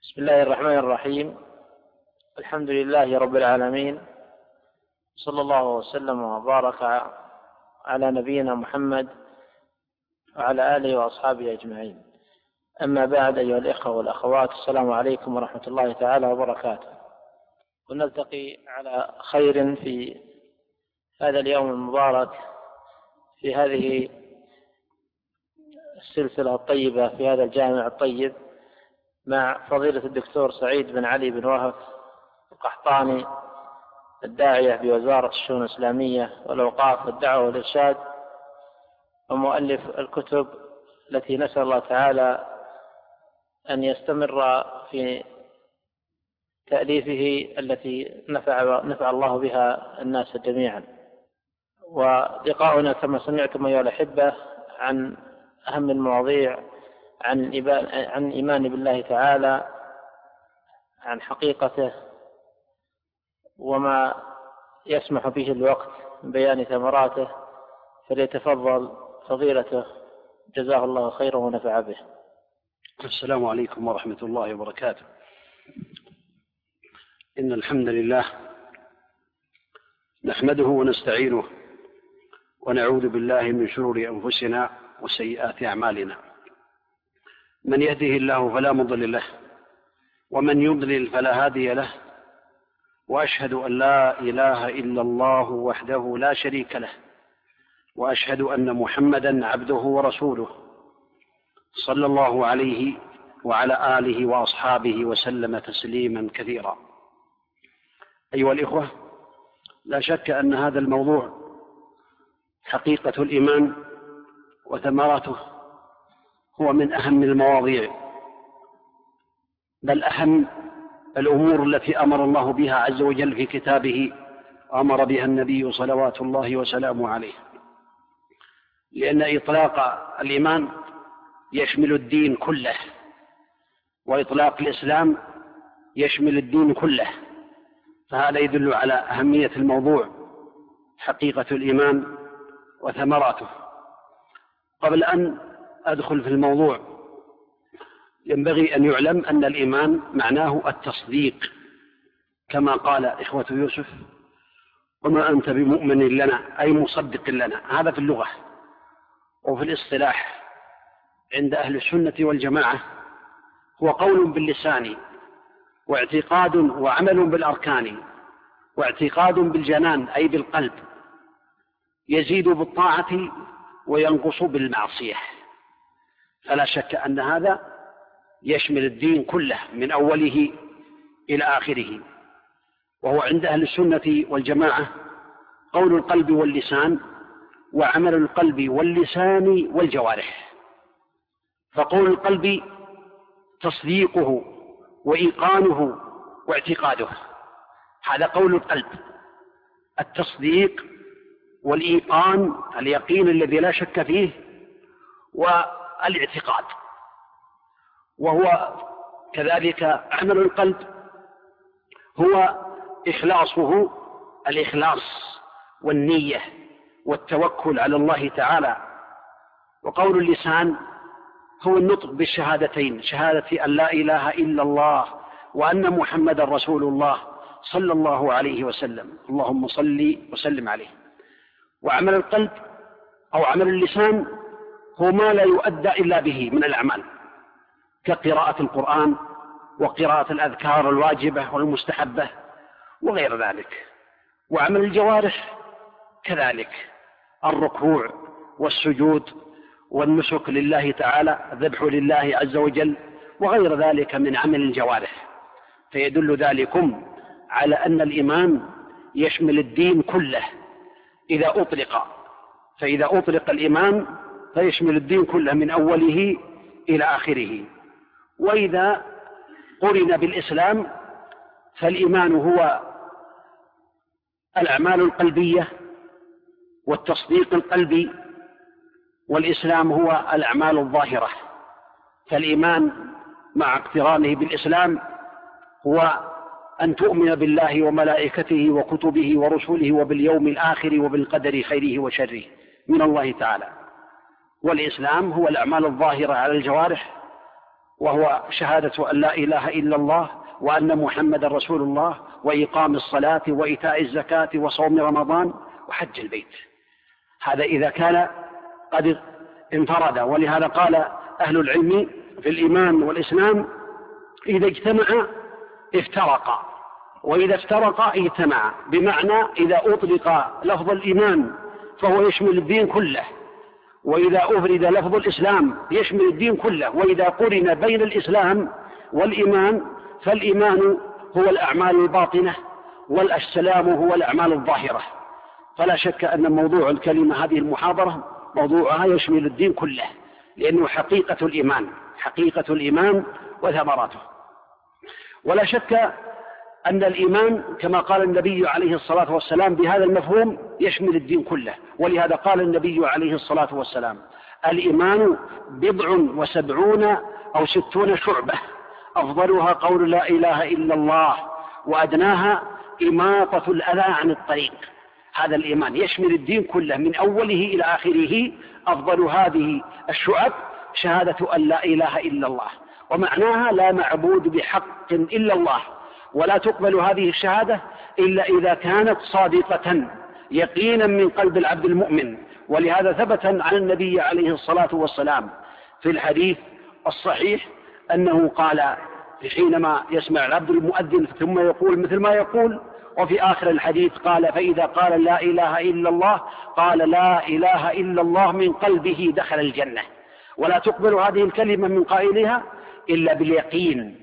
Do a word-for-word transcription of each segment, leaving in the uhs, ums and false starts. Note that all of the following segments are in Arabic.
بسم الله الرحمن الرحيم. الحمد لله رب العالمين، صلى الله وسلم وبارك على نبينا محمد وعلى آله وأصحابه أجمعين. أما بعد، أيها الإخوة والأخوات، السلام عليكم ورحمة الله تعالى وبركاته. ونلتقي على خير في هذا اليوم المبارك، في هذه السلسلة الطيبة، في هذا الجامع الطيب، مع فضيلة الدكتور سعيد بن علي بن وهب القحطاني، الداعية بوزارة الشؤون الإسلامية والأوقاف والدعوة والإرشاد، ومؤلف الكتب التي نسأل الله تعالى أن يستمر في تأليفه التي نفع, نفع الله بها الناس جميعا. ولقاؤنا كما سمعتم أيها الأحبة عن أهم المواضيع، عن عن إيمان بالله تعالى، عن حقيقته، وما يسمح به الوقت من بيان ثمراته. فليتفضل فضيلته جزاه الله خيرا ونفع به. السلام عليكم ورحمة الله وبركاته. إن الحمد لله نحمده ونستعينه ونعوذ بالله من شرور أنفسنا وسيئات أعمالنا. من يهده الله فلا مضل له، ومن يضلل فلا هادي له، وأشهد أن لا إله إلا الله وحده لا شريك له، وأشهد أن محمدا عبده ورسوله، صلى الله عليه وعلى آله وأصحابه وسلم تسليما كثيرا. أيها الإخوة، لا شك أن هذا الموضوع حقيقة الإيمان وثمراته هو من أهم المواضيع، بل أهم الأمور التي أمر الله بها عز وجل في كتابه، أمر بها النبي صلوات الله وسلامه عليه، لأن إطلاق الإيمان يشمل الدين كله، وإطلاق الإسلام يشمل الدين كله، فهذا يدل على أهمية الموضوع، حقيقة الإيمان وثمراته. قبل أن أدخل في الموضوع، ينبغي أن يعلم أن الإيمان معناه التصديق، كما قال إخوة يوسف: وما أنت بمؤمن لنا، أي مصدق لنا. هذا في اللغة. وفي الاصطلاح عند أهل السنة والجماعة هو قول باللسان، واعتقاد وعمل بالأركان، واعتقاد بالجنان أي بالقلب، يزيد بالطاعة وينقص بالمعصية. فلا شك أن هذا يشمل الدين كله من أوله إلى آخره. وهو عند أهل السنة والجماعة قول القلب واللسان، وعمل القلب واللسان والجوارح. فقول القلب تصديقه وإيقانه واعتقاده، هذا قول القلب، التصديق والإيقان، اليقين الذي لا شك فيه، والاعتقاد. وهو كذلك عمل القلب هو إخلاصه، الإخلاص والنية والتوكل على الله تعالى. وقول اللسان هو النطق بالشهادتين، شهادة أن لا إله إلا الله وأن محمد رسول الله صلى الله عليه وسلم، اللهم صل وسلم عليه. وعمل القلب أو عمل اللسان هو ما لا يؤدى إلا به من الأعمال، كقراءة القرآن وقراءة الأذكار الواجبة والمستحبة وغير ذلك. وعمل الجوارح كذلك، الركوع والسجود والنسك لله تعالى، الذبح لله عز وجل، وغير ذلك من عمل الجوارح. فيدل ذلكم على أن الإيمان يشمل الدين كله إذا أطلق. فإذا أطلق الإيمان فيشمل الدين كله من أوله إلى آخره. وإذا قرن بالإسلام فالإيمان هو الأعمال القلبية والتصديق القلبي، والإسلام هو الأعمال الظاهرة. فالإيمان مع اقترانه بالإسلام هو أن تؤمن بالله وملائكته وكتبه ورسله وباليوم الآخر وبالقدر خيره وشره من الله تعالى. والإسلام هو الأعمال الظاهرة على الجوارح، وهو شهادة أن لا إله إلا الله وأن محمد رسول الله وإقام الصلاة وإيتاء الزكاة وصوم رمضان وحج البيت. هذا إذا كان قد انفرد. ولهذا قال أهل العلم في الإيمان والإسلام إذا اجتمع افترقا، وإذا افترقا اجتمعا، بمعنى إذا أطلق لفظ الإيمان فهو يشمل الدين كله، وإذا أفرد لفظ الإسلام يشمل الدين كله، وإذا قرن بين الإسلام والإيمان فالإيمان هو الأعمال الباطنة والسلام هو الأعمال الظاهرة. فلا شك أن موضوع الكلمة هذه المحاضرة موضوعها يشمل الدين كله، لأنه حقيقة الإيمان، حقيقة الإيمان وثمراته. ولا شك أن الإيمان كما قال النبي عليه الصلاة والسلام بهذا المفهوم يشمل الدين كله. ولهذا قال النبي عليه الصلاة والسلام الإيمان بضع وسبعون أو ستون شعبة أفضلها قول لا إله إلا الله وأدناها إماطة الأذى عن الطريق. هذا الإيمان يشمل الدين كله من أوله إلى آخره. أفضل هذه الشعب شهادة أن لا إله إلا الله، ومعناها لا معبود بحق إلا الله، ولا تقبل هذه الشهادة إلا إذا كانت صادقة يقينا من قلب العبد المؤمن. ولهذا ثبت عن النبي عليه الصلاة والسلام في الحديث الصحيح أنه قال حينما يسمع العبد المؤذن ثم يقول مثل ما يقول، وفي آخر الحديث قال فإذا قال لا إله إلا الله قال لا إله إلا الله من قلبه دخل الجنة. ولا تقبل هذه الكلمة من قائلها إلا باليقين،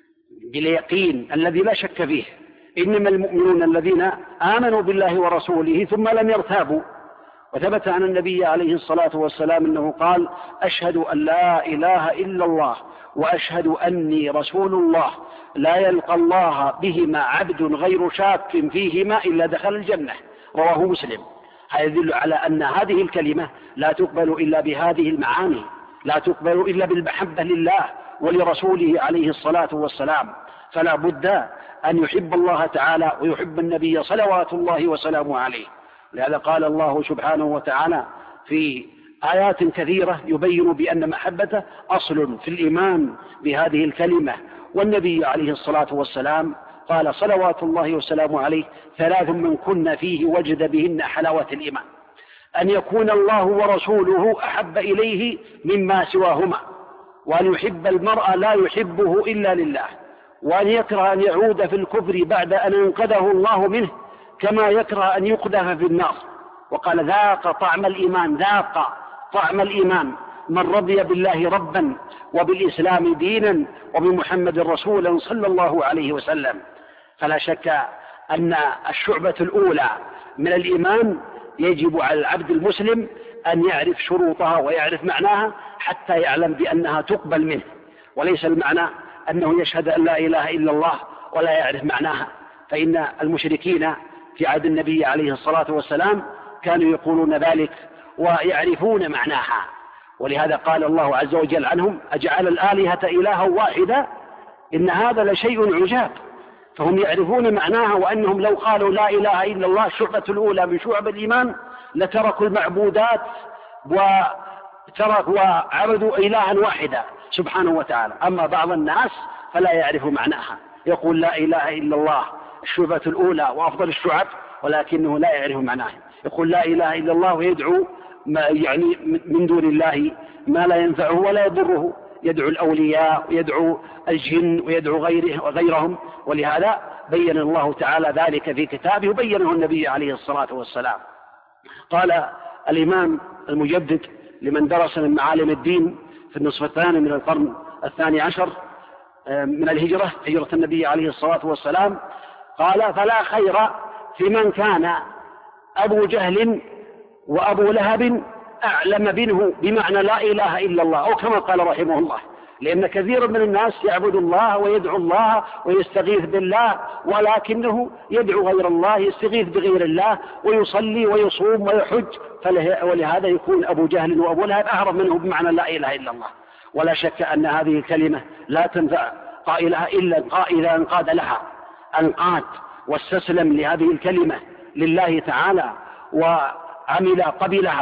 باليقين الذي لا شك فيه. إنما المؤمنون الذين آمنوا بالله ورسوله ثم لم يرتابوا. وثبت عن النبي عليه الصلاة والسلام أنه قال أشهد أن لا إله إلا الله وأشهد أني رسول الله لا يلقى الله بهما عبد غير شاك فيهما إلا دخل الجنة. رواه مسلم. هذا يدل على أن هذه الكلمة لا تقبل إلا بهذه المعاني، لا تقبل إلا بالمحبة لله ولرسوله عليه الصلاة والسلام. فلا بد أن يحب الله تعالى ويحب النبي صلوات الله وسلامه عليه. لهذا قال الله سبحانه وتعالى في آيات كثيرة يبين بأن محبته أصل في الإيمان بهذه الكلمة. والنبي عليه الصلاة والسلام قال صلوات الله وسلامه عليه ثلاث من كن فيه وجد بهن حلاوة الإيمان: أن يكون الله ورسوله أحب إليه مما سواهما، وأن يحب المرء لا يحبه إلا لله، وأن يكره أن يعود في الكفر بعد أن انقذه الله منه كما يكره أن يقذف في النار. وقال ذاق طعم الإيمان، ذاق طعم الإيمان من رضي بالله ربا وبالإسلام دينا وبمحمد رسولا صلى الله عليه وسلم. فلا شك أن الشعبة الأولى من الإيمان يجب على العبد المسلم أن يعرف شروطها ويعرف معناها حتى يعلم بأنها تقبل منه. وليس المعنى أنه يشهد أن لا إله إلا الله ولا يعرف معناها، فإن المشركين في عهد النبي عليه الصلاة والسلام كانوا يقولون ذلك ويعرفون معناها. ولهذا قال الله عز وجل عنهم أجعل الآلهة إلها واحدا إن هذا لشيء عجاب. فهم يعرفون معناها، وأنهم لو قالوا لا إله إلا الله الشعبة الأولى من شعب الإيمان لتركوا المعبودات وتركوا وعبدوا إلها واحدا سبحانه وتعالى. أما بعض الناس فلا يعرف معناها، يقول لا إله إلا الله الشعبة الأولى وأفضل الشعب، ولكنه لا يعرف معناها. يقول لا إله إلا الله ويدعو ما يعني من دون الله ما لا ينفعه ولا يضره، يدعو الأولياء ويدعو الجن ويدعو غيره وغيرهم. ولهذا بين الله تعالى ذلك في كتابه وبينه النبي عليه الصلاة والسلام. قال الإمام المجدد لمن درس من معالم الدين في النصف الثاني من القرن الثاني عشر من الهجرة، هجرة النبي عليه الصلاة والسلام، قال فلا خير في من كان أبو جهل وأبو لهب أعلم منه بمعنى لا إله إلا الله، أو كما قال رحمه الله. لأن كثير من الناس يعبد الله ويدعو الله ويستغيث بالله، ولكنه يدعو غير الله، يستغيث بغير الله، ويصلي ويصوم ويحج، ولهذا يكون أبو جهل وأبو لهب أعرف منه بمعنى لا إله إلا الله. ولا شك أن هذه الكلمة لا تنفع قائلها إلا إذا انقاد لها، انقاد واستسلم لهذه الكلمة لله تعالى وعمل قبلها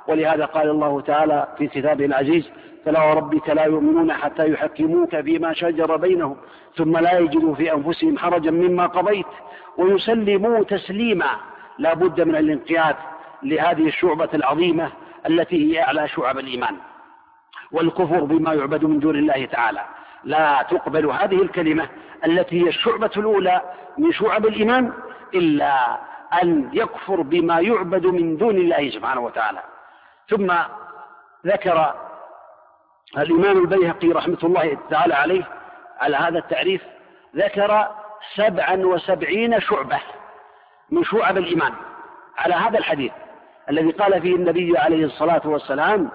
ولهذا قال الله تعالى في كتابه العزيز: فلا وربك لا يؤمنون حتى يحكموك فيما شجر بينهم ثم لا يجدوا في أنفسهم حرجا مما قضيت ويسلموا تسليما. لا بد من الانقياد لهذه الشعبة العظيمة التي هي أعلى شعب الإيمان، والكفر بما يعبد من دون الله تعالى. لا تقبل هذه الكلمة التي هي الشعبة الأولى من شعب الإيمان إلا أن يكفر بما يعبد من دون الله سبحانه وتعالى. ثم ذكر الإمام البيهقي رحمة الله تعالى عليه على هذا التعريف، ذكر سبعا وسبعين شعبة من شعب الإيمان على هذا الحديث الذي قال فيه النبي عليه الصلاة والسلام: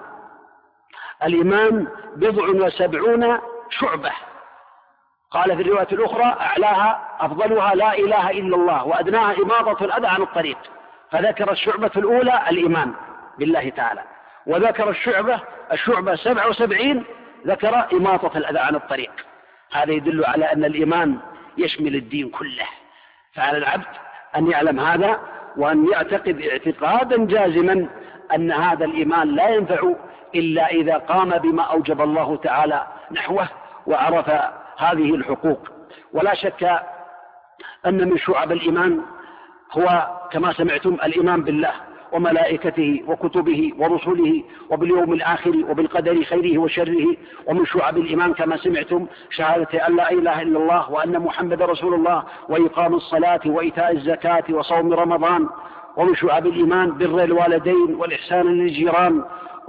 الإيمان بضع وسبعون شعبة. قال في الرواية الأخرى: أعلاها أفضلها لا إله إلا الله وأدناها إماطة الأذى عن الطريق. فذكر الشعبة الأولى الإيمان بالله تعالى، وذكر الشعبة الشعبة سبع وسبعين ذكر إماطة الأذى عن الطريق. هذا يدل على أن الإيمان يشمل الدين كله، فعلى العبد أن يعلم هذا وأن يعتقد اعتقادا جازما أن هذا الإيمان لا ينفع إلا إذا قام بما أوجب الله تعالى نحوه وعرف هذه الحقوق. ولا شك أن من شعب الإيمان هو كما سمعتم الإيمان بالله وملائكته وكتبه ورسله وباليوم الآخر وبالقدر خيره وشره. ومن شعب الإيمان كما سمعتم شهادة أن لا إله إلا الله وأن محمد رسول الله وإقام الصلاة وإيتاء الزكاة وصوم رمضان. ومن شعب الإيمان بر الوالدين والإحسان للجيران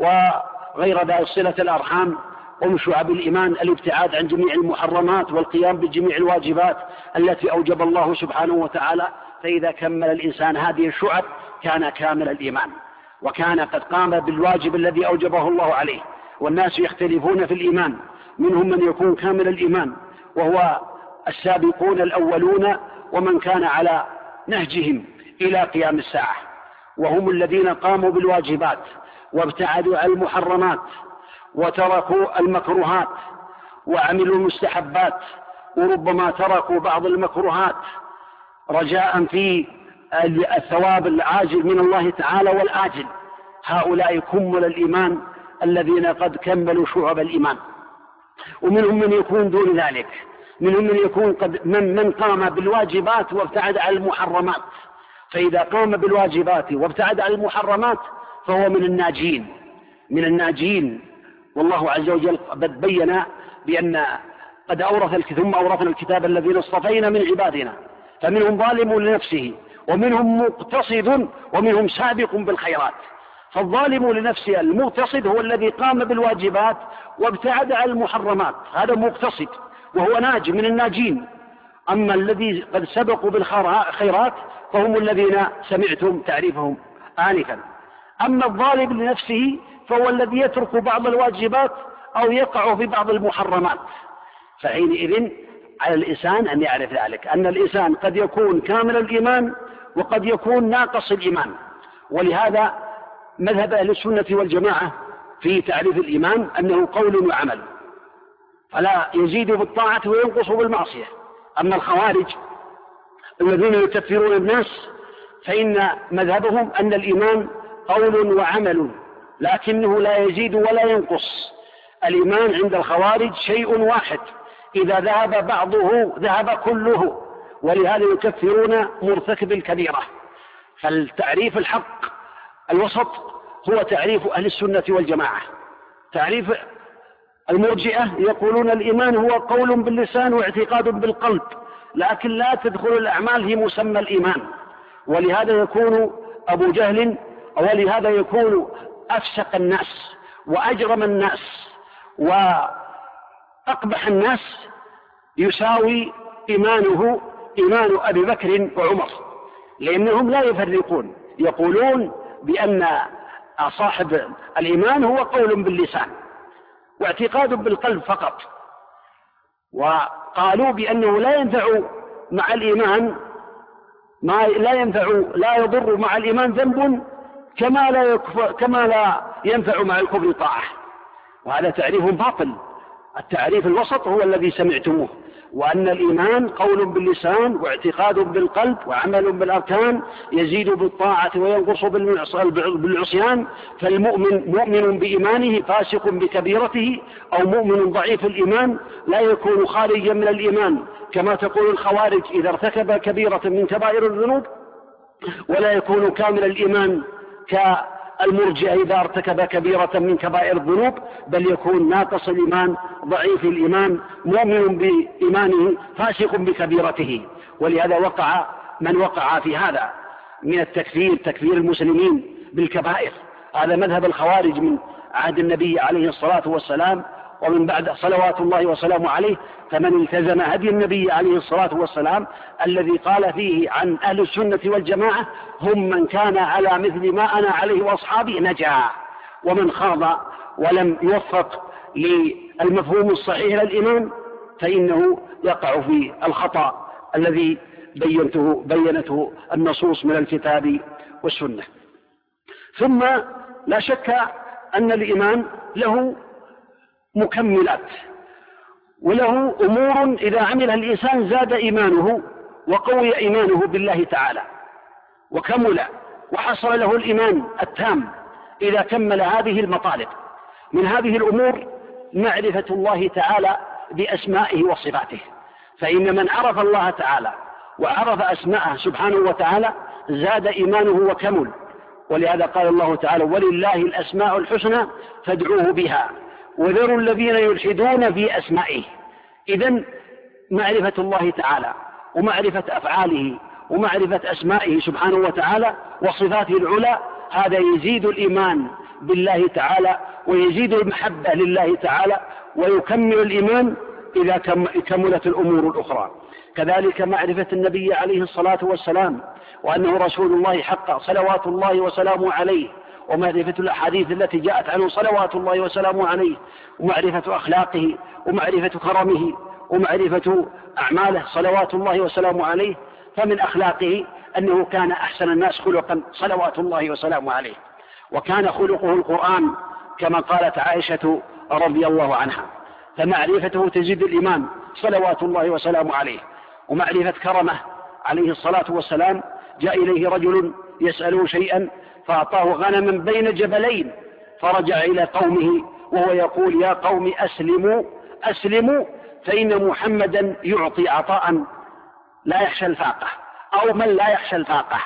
وغير ذلك صلة الأرحام. ومن شعب الإيمان الابتعاد عن جميع المحرمات والقيام بجميع الواجبات التي أوجب الله سبحانه وتعالى. فإذا كمل الإنسان هذه الشعب كان كامل الإيمان، وكان قد قام بالواجب الذي أوجبه الله عليه. والناس يختلفون في الإيمان، منهم من يكون كامل الإيمان وهو السابقون الأولون ومن كان على نهجهم إلى قيام الساعة، وهم الذين قاموا بالواجبات وابتعدوا عن المحرمات وتركوا المكروهات وعملوا المستحبات، وربما تركوا بعض المكروهات رجاء في الثواب العاجل من الله تعالى والآجل. هؤلاء كمل الإيمان الذين قد كملوا شعب الإيمان. ومنهم من يكون دون ذلك، منهم من يكون قد من, من قام بالواجبات وابتعد عن المحرمات. فإذا قام بالواجبات وابتعد عن المحرمات فهو من الناجين من الناجين والله عز وجل قد بين بأن قد أورث ثم أورثنا الكتاب الذين اصطفينا من عبادنا فمنهم ظالم لنفسه ومنهم مقتصد ومنهم سابق بالخيرات. فالظالم لنفسه المقتصد هو الذي قام بالواجبات وابتعد عن المحرمات، هذا مقتصد وهو ناج من الناجين. أما الذي قد سبقوا بالخيرات فهم الذين سمعتم تعريفهم آنفا. أما الظالم لنفسه فهو الذي يترك بعض الواجبات أو يقع في بعض المحرمات. فحينئذ على الإنسان أن يعرف ذلك، أن الإنسان قد يكون كامل الإيمان وقد يكون ناقص الإيمان. ولهذا مذهب أهل السنة والجماعة في تعريف الإيمان أنه قول وعمل، فلا يزيد بالطاعة وينقص بالمعصية. أما الخوارج الذين يكفرون الناس فإن مذهبهم أن الإيمان قول وعمل لكنه لا يزيد ولا ينقص. الإيمان عند الخوارج شيء واحد، إذا ذهب بعضه ذهب كله، ولهذا يكفرون مرتكب الكبيرة. فالتعريف الحق الوسط هو تعريف أهل السنة والجماعة. تعريف المرجئة يقولون الإيمان هو قول باللسان واعتقاد بالقلب، لكن لا تدخل الأعمال في مسمى الإيمان. ولهذا يكون أبو جهل ولهذا يكون أفسق الناس وأجرم الناس وأقبح الناس يساوي إيمانه إيمان أبي بكر وعمر، لأنهم لا يفرقون، يقولون بأن صاحب الإيمان هو قول باللسان واعتقاد بالقلب فقط. وقالوا بأنه لا ينفع مع الإيمان ما لا ينفع لا يضر مع الإيمان ذنب كما لا, كما لا ينفع مع الكفر طاعة، وهذا تعريف باطل. التعريف الوسط هو الذي سمعتموه، وأن الإيمان قول باللسان واعتقاد بالقلب وعمل بالأركان، يزيد بالطاعة وينقص بالعصيان. فالمؤمن مؤمن بإيمانه فاسق بكبيرته، أو مؤمن ضعيف الإيمان لا يكون خارجا من الإيمان كما تقول الخوارج إذا ارتكب كبيرة من كبائر الذنوب، ولا يكون كامل الإيمان كالمرجئة إذا ارتكب كبيرة من كبائر الذنوب، بل يكون ناقص الإيمان ضعيف الإيمان مؤمن بإيمانه فاسق بكبيرته. ولهذا وقع من وقع في هذا من التكفير، تكفير المسلمين بالكبائر. هذا مذهب الخوارج من عهد النبي عليه الصلاة والسلام ومن بعد صلوات الله وسلامه عليه. فمن التزم هدي النبي عليه الصلاة والسلام الذي قال فيه عن أهل السنة والجماعة هم من كان على مثل ما أنا عليه وأصحابي نجا، ومن خاض ولم يوفق للمفهوم الصحيح للإيمان فإنه يقع في الخطأ الذي بينته بينته النصوص من الكتاب والسنة. ثم لا شك أن الإيمان له مكملات، وله أمور إذا عملها الإنسان زاد إيمانه وقوي إيمانه بالله تعالى وكمل وحصل له الإيمان التام إذا كمل هذه المطالب. من هذه الأمور معرفة الله تعالى بأسمائه وصفاته، فإن من عرف الله تعالى وعرف أسماءه سبحانه وتعالى زاد إيمانه وكمل. ولهذا قال الله تعالى ولله الأسماء الحسنى فادعوه بها وذروا الذين يلحدون في أسمائه. إذن معرفة الله تعالى ومعرفة أفعاله ومعرفة أسمائه سبحانه وتعالى وصفاته العلى هذا يزيد الإيمان بالله تعالى ويزيد المحبة لله تعالى ويكمل الإيمان إذا كملت الأمور الأخرى. كذلك معرفة النبي عليه الصلاة والسلام وأنه رسول الله حقا صلوات الله وسلامه عليه، ومعرفة الأحاديث التي جاءت عنه صلوات الله وسلامه عليه، ومعرفة أخلاقه ومعرفة كرمه ومعرفة أعماله صلوات الله وسلامه عليه. فمن أخلاقه أنه كان أحسن الناس خلقا صلوات الله وسلامه عليه، وكان خلقه القرآن كما قالت عائشة رضي الله عنها. فمعرفته تزيد الإيمان صلوات الله وسلامه عليه. ومعرفة كرمه عليه الصلاة والسلام، جاء إليه رجل يسأله شيئا فأعطاه غنما بين جبلين، فرجع إلى قومه وهو يقول يا قوم أسلموا أسلموا فإن محمدا يعطي عطاء لا يخشى الفاقة أو من لا يخشى الفاقة.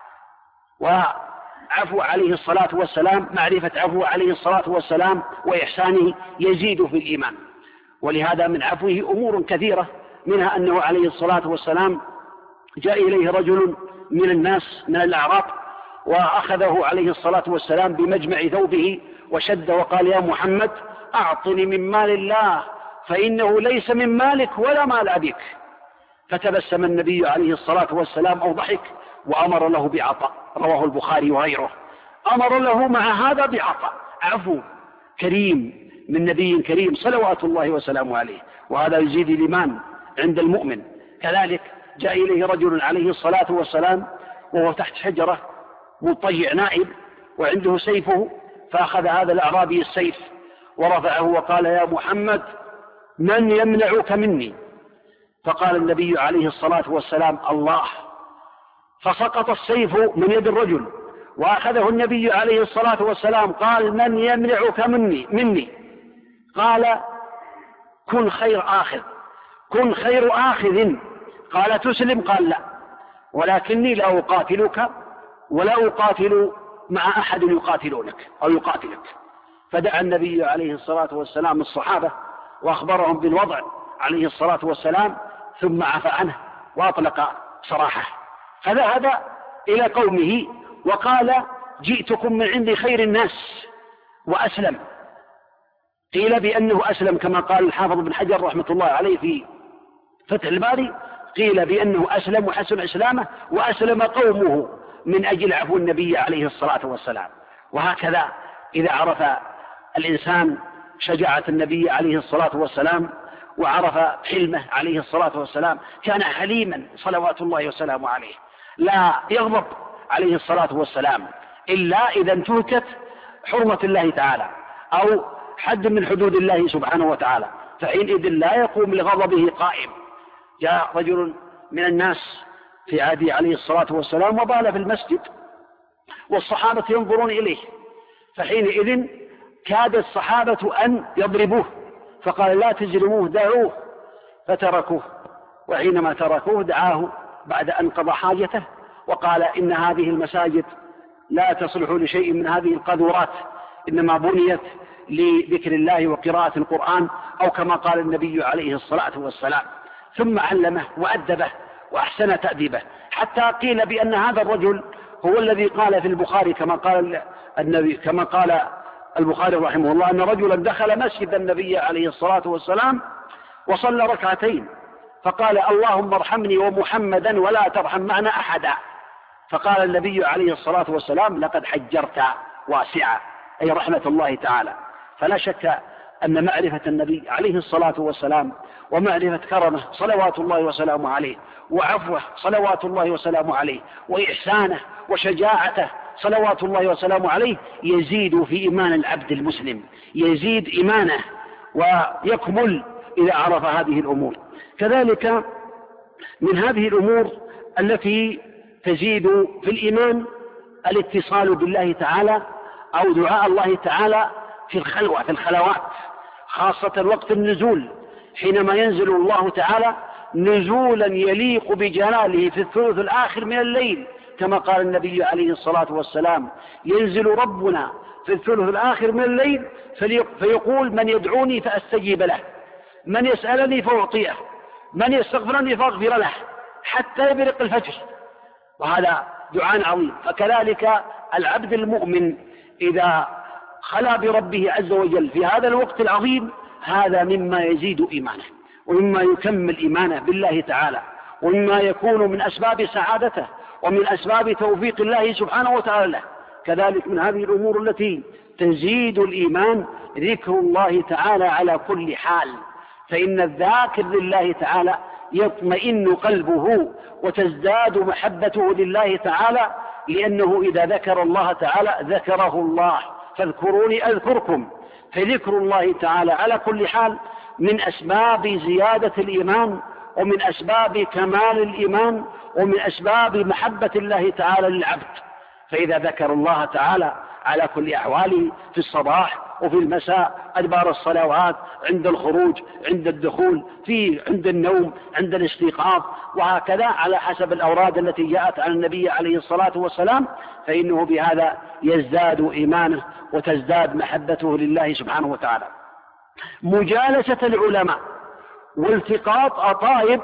وعفو عليه الصلاة والسلام، معرفة عفو عليه الصلاة والسلام وإحسانه يزيد في الإيمان. ولهذا من عفوه أمور كثيرة، منها أنه عليه الصلاة والسلام جاء إليه رجل من الناس من الأعراب وأخذه عليه الصلاة والسلام بمجمع ثوبه وشد وقال يا محمد أعطني من مال الله فإنه ليس من مالك ولا مال أبيك. فتبسم النبي عليه الصلاة والسلام أو ضحك وأمر له بعطاء، رواه البخاري وغيره، أمر له مع هذا بعطاء. عفو كريم من نبي كريم صلوات الله وسلامه عليه، وهذا يزيد الإيمان عند المؤمن. كذلك جاء إليه رجل عليه الصلاة والسلام وهو تحت شجرة مضطجع نائب وعنده سيفه، فأخذ هذا الأعرابي السيف ورفعه وقال يا محمد من يمنعك مني؟ فقال النبي عليه الصلاة والسلام الله. فسقط السيف من يد الرجل وأخذه النبي عليه الصلاة والسلام قال من يمنعك مني مني قال كن خير آخذ كن خير آخذ. قال تسلم؟ قال لا، ولكني لا أقاتلك ولا أقاتل مع أحد يقاتلونك أو يقاتلك. فدعا النبي عليه الصلاة والسلام الصحابة وأخبرهم بالوضع عليه الصلاة والسلام، ثم عفى عنه وأطلق سراحه. فذهب إلى قومه وقال جئتكم من عند خير الناس وأسلم. قيل بأنه أسلم كما قال الحافظ بن حجر رحمة الله عليه في فتح الباري، قيل بأنه أسلم وحسن إسلامه وأسلم قومه من أجل عفو النبي عليه الصلاة والسلام. وهكذا إذا عرف الإنسان شجاعة النبي عليه الصلاة والسلام وعرف حلمه عليه الصلاة والسلام، كان حليما صلوات الله وسلامه عليه، لا يغضب عليه الصلاة والسلام إلا إذا انتهكت حرمة الله تعالى أو حد من حدود الله سبحانه وتعالى. فحينئذ لا يقوم لغضبه قائم. جاء رجل من الناس في عهده عليه الصلاة والسلام وبال في المسجد والصحابة ينظرون إليه، فحينئذ كاد الصحابة أن يضربوه، فقال لا تجرموه دعوه، فتركوه. وحينما تركوه دعاه بعد أن قضى حاجته وقال إن هذه المساجد لا تصلح لشيء من هذه القذورات، إنما بنيت لذكر الله وقراءة القرآن، أو كما قال النبي عليه الصلاة والسلام. ثم علمه وأدبه وأحسن تأديبه، حتى قيل بأن هذا الرجل هو الذي قال في البخاري كما قال النبي كما قال البخاري رحمه الله أن رجلا دخل مسجد النبي عليه الصلاة والسلام وصلى ركعتين فقال اللهم ارحمني ومحمدا ولا ترحم معنا أحدا، فقال النبي عليه الصلاة والسلام لقد حجرت واسعة، أي رحمة الله تعالى. فلا شك أن معرفة النبي عليه الصلاة والسلام ومعرفة كرمه صلوات الله وسلامه عليه وعفوه صلوات الله وسلامه عليه وإحسانه وشجاعته صلوات الله وسلامه عليه يزيد في إيمان العبد المسلم، يزيد إيمانه ويكمل إذا عرف هذه الأمور. كذلك من هذه الأمور التي تزيد في الإيمان الاتصال بالله تعالى أو دعاء الله تعالى في الخلوة في الخلوات، خاصة وقت النزول حينما ينزل الله تعالى نزولا يليق بجلاله في الثلث الآخر من الليل، كما قال النبي عليه الصلاة والسلام ينزل ربنا في الثلث الآخر من الليل فيقول من يدعوني فأستجيب له، من يسألني فأعطيه، من يستغفرني فأغفر له، حتى يبرق الفجر. وهذا دعاء عظيم. فكذلك العبد المؤمن إذا خلا بربه عز وجل في هذا الوقت العظيم هذا مما يزيد إيمانه ومما يكمل إيمانه بالله تعالى ومما يكون من أسباب سعادته ومن أسباب توفيق الله سبحانه وتعالى له. كذلك من هذه الأمور التي تزيد الإيمان ذكر الله تعالى على كل حال، فإن الذاكر لله تعالى يطمئن قلبه وتزداد محبته لله تعالى، لأنه إذا ذكر الله تعالى ذكره الله، فاذكروني أذكركم. فذكر الله تعالى على كل حال من أسباب زيادة الإيمان ومن أسباب كمال الإيمان ومن أسباب محبة الله تعالى للعبد. فإذا ذكر الله تعالى على كل أحواله في الصباح وفي المساء، أدبار الصلوات، عند الخروج، عند الدخول، في عند النوم، عند الاستيقاظ، وهكذا على حسب الأوراد التي جاءت عن النبي عليه الصلاة والسلام، فإنه بهذا يزداد إيمانه وتزداد محبته لله سبحانه وتعالى. مجالسة العلماء والتقاط أطايب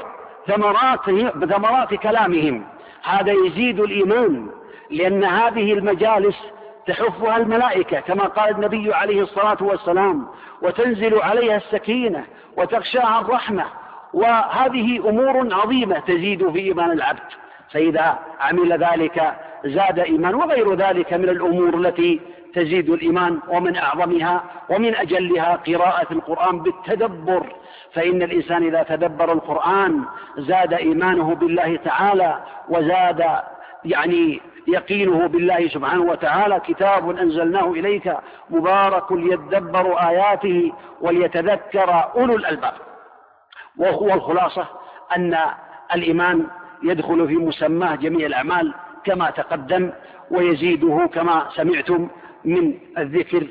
ثمرات كلامهم هذا يزيد الإيمان، لأن هذه المجالس تحفها الملائكة كما قال النبي عليه الصلاة والسلام وتنزل عليها السكينة وتغشاها الرحمة، وهذه أمور عظيمة تزيد في إيمان العبد، فإذا عمل ذلك زاد إيمان. وغير ذلك من الأمور التي تزيد الإيمان، ومن أعظمها ومن أجلها قراءة القرآن بالتدبر، فإن الإنسان إذا تدبر القرآن زاد إيمانه بالله تعالى وزاد يعني يقينه بالله سبحانه وتعالى. كتاب أنزلناه إليك مبارك ليدبروا آياته وليتذكر أولو الألباب. وهو الخلاصة أن الإيمان يدخل في مسماه جميع الأعمال كما تقدم، ويزيده كما سمعتم من الذكر،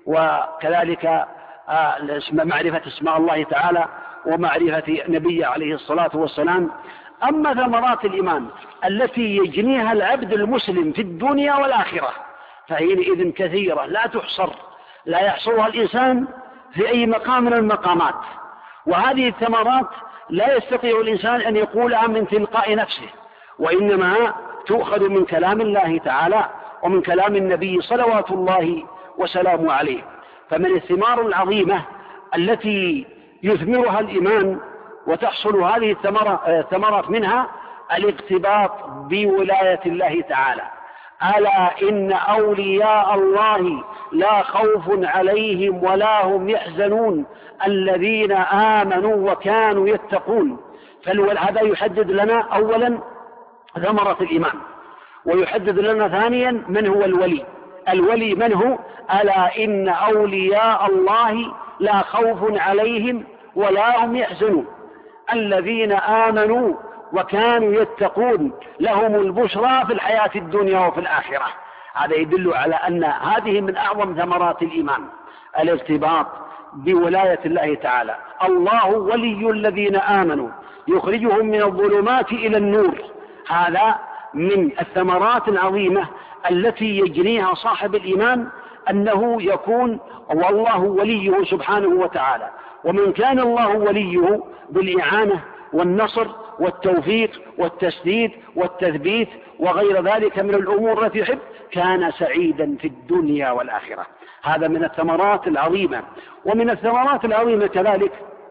وكذلك معرفة اسماء الله تعالى ومعرفة نبي عليه الصلاة والسلام. أما ثمرات الإيمان التي يجنيها العبد المسلم في الدنيا والآخرة فحينئذ كثيرة لا تحصر، لا يحصرها الإنسان في أي مقام من المقامات، وهذه الثمرات لا يستطيع الإنسان أن يقولها من تلقاء نفسه، وإنما تؤخذ من كلام الله تعالى ومن كلام النبي صلوات الله وسلامه عليه. فمن الثمار العظيمة التي يثمرها الإيمان وتحصل هذه الثمرات منها الاقتباط بولاية الله تعالى. ألا إن أولياء الله لا خوف عليهم ولا هم يحزنون الذين آمنوا وكانوا يتقون. فهذا يحدد لنا أولا ثمرة الإيمان، ويحدد لنا ثانيا من هو الولي. الولي من هو؟ ألا إن أولياء الله لا خوف عليهم ولا هم يحزنون. الذين آمنوا وكانوا يتقون لهم البشرى في الحياة الدنيا وفي الآخرة. هذا يدل على أن هذه من أعظم ثمرات الإيمان، الارتباط بولاية الله تعالى. الله ولي الذين آمنوا يخرجهم من الظلمات إلى النور. هذا من الثمرات العظيمة التي يجنيها صاحب الإيمان، أنه يكون والله وليه سبحانه وتعالى. ومن كان الله وليه بالإعانة والنصر والتوفيق والتسديد والتثبيت وغير ذلك من الأمور التي يحب، كان سعيدا في الدنيا والآخرة. هذا من الثمرات العظيمة. ومن الثمرات العظيمة كذلك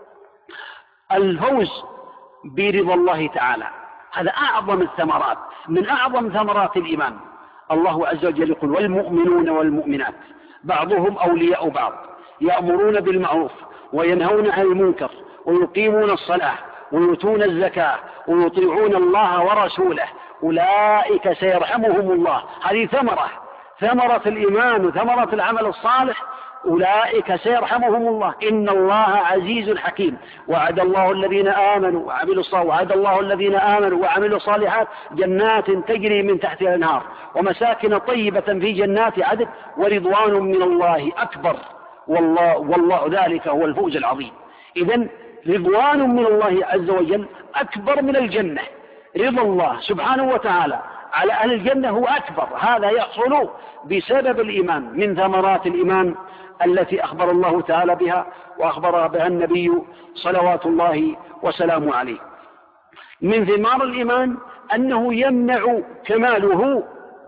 الفوز برضا الله تعالى. هذا أعظم الثمرات، من أعظم ثمرات الإيمان. الله عز وجل يقول: والمؤمنون والمؤمنات بعضهم أولياء بعض يأمرون بالمعروف وينهون عن المنكر ويقيمون الصلاة ويؤتون الزكاة ويطيعون الله ورسوله أولئك سيرحمهم الله. هذه ثمرة ثمرة الإيمان وثمرة العمل الصالح. أولئك سيرحمهم الله إن الله عزيز حكيم. وعد الله الذين آمنوا وعملوا الصالحات وعد الله الذين آمنوا وعملوا الصالحات جنات تجري من تحتها الأنهار ومساكن طيبة في جنات عدن ورضوان من الله أكبر والله, والله ذلك هو الفوز العظيم. إذن رضوان من الله عز وجل أكبر من الجنة. رضا الله سبحانه وتعالى على أهل الجنة هو أكبر. هذا يحصل بسبب الإيمان، من ثمرات الإيمان التي أخبر الله تعالى بها وأخبر بها النبي صلوات الله وسلامه عليه. من ثمار الإيمان أنه يمنع كماله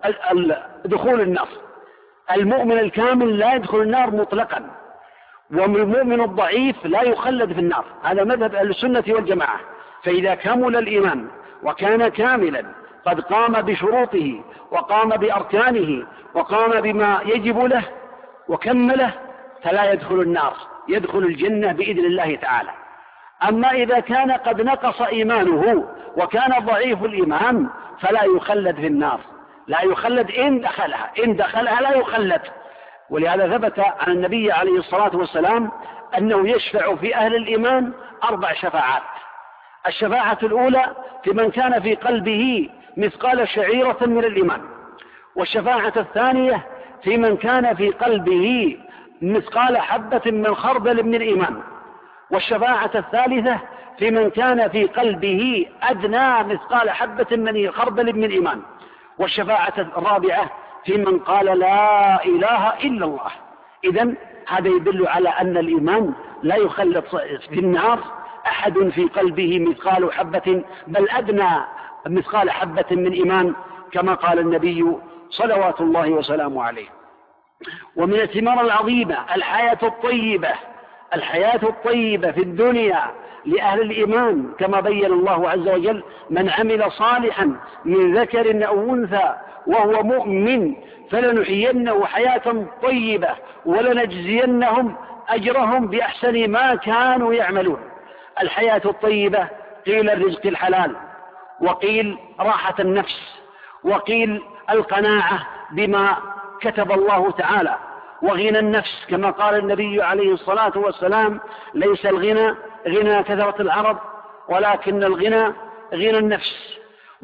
دخول النار. المؤمن الكامل لا يدخل النار مطلقا، والمؤمن الضعيف لا يخلد في النار. هذا مذهب أهل السنة والجماعة. فإذا كمل الإيمان وكان كاملا قد قام بشروطه وقام بأركانه وقام بما يجب له وكمله فلا يدخل النار، يدخل الجنة بإذن الله تعالى. أما إذا كان قد نقص إيمانه وكان ضعيف الإيمان فلا يخلد في النار، لا يخلد إن دخلها، إن دخلها لا يخلد. ولهذا ثبت عن النبي عليه الصلاة والسلام أنه يشفع في أهل الإيمان أربع شفاعات. الشفاعة الأولى في من كان في قلبه مثقال شعيرة من الإيمان، والشفاعة الثانية في من كان في قلبه مثقال حبة من خردل من الإيمان، والشفاعة الثالثة في من كان في قلبه أدنى مثقال حبة من خردل من الإيمان، والشفاعة الرابعة في من قال لا إله إلا الله. إذن هذا يدل على أن الإيمان لا يخلد في النار أحد في قلبه مثقال حبة بل أدنى مثقال حبة من إيمان، كما قال النبي صلوات الله وسلامه عليه. ومن الثمار العظيمة الحياة الطيبة، الحياة الطيبة في الدنيا لأهل الإيمان، كما بين الله عز وجل: من عمل صالحا من ذكر أو أنثى وهو مؤمن فلنحيينه حياة طيبة ولنجزينهم أجرهم بأحسن ما كانوا يعملون. الحياة الطيبة قيل الرزق الحلال، وقيل راحة النفس، وقيل القناعة بما كتب الله تعالى، وغنى النفس كما قال النبي عليه الصلاة والسلام: ليس الغنى غنى كثرة العرب ولكن الغنى غنى النفس.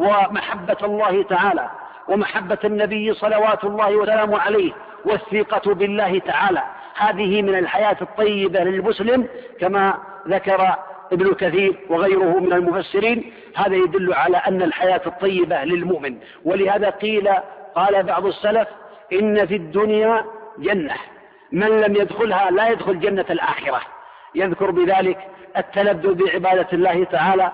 ومحبة الله تعالى ومحبة النبي صلوات الله وسلامه عليه والثقة بالله تعالى، هذه من الحياة الطيبة للمسلم كما ذكر ابن كثير وغيره من المفسرين. هذا يدل على أن الحياة الطيبة للمؤمن. ولهذا قيل قال بعض السلف: إن في الدنيا جنة من لم يدخلها لا يدخل جنة الآخرة. يذكر بذلك التلذذ بعبادة الله تعالى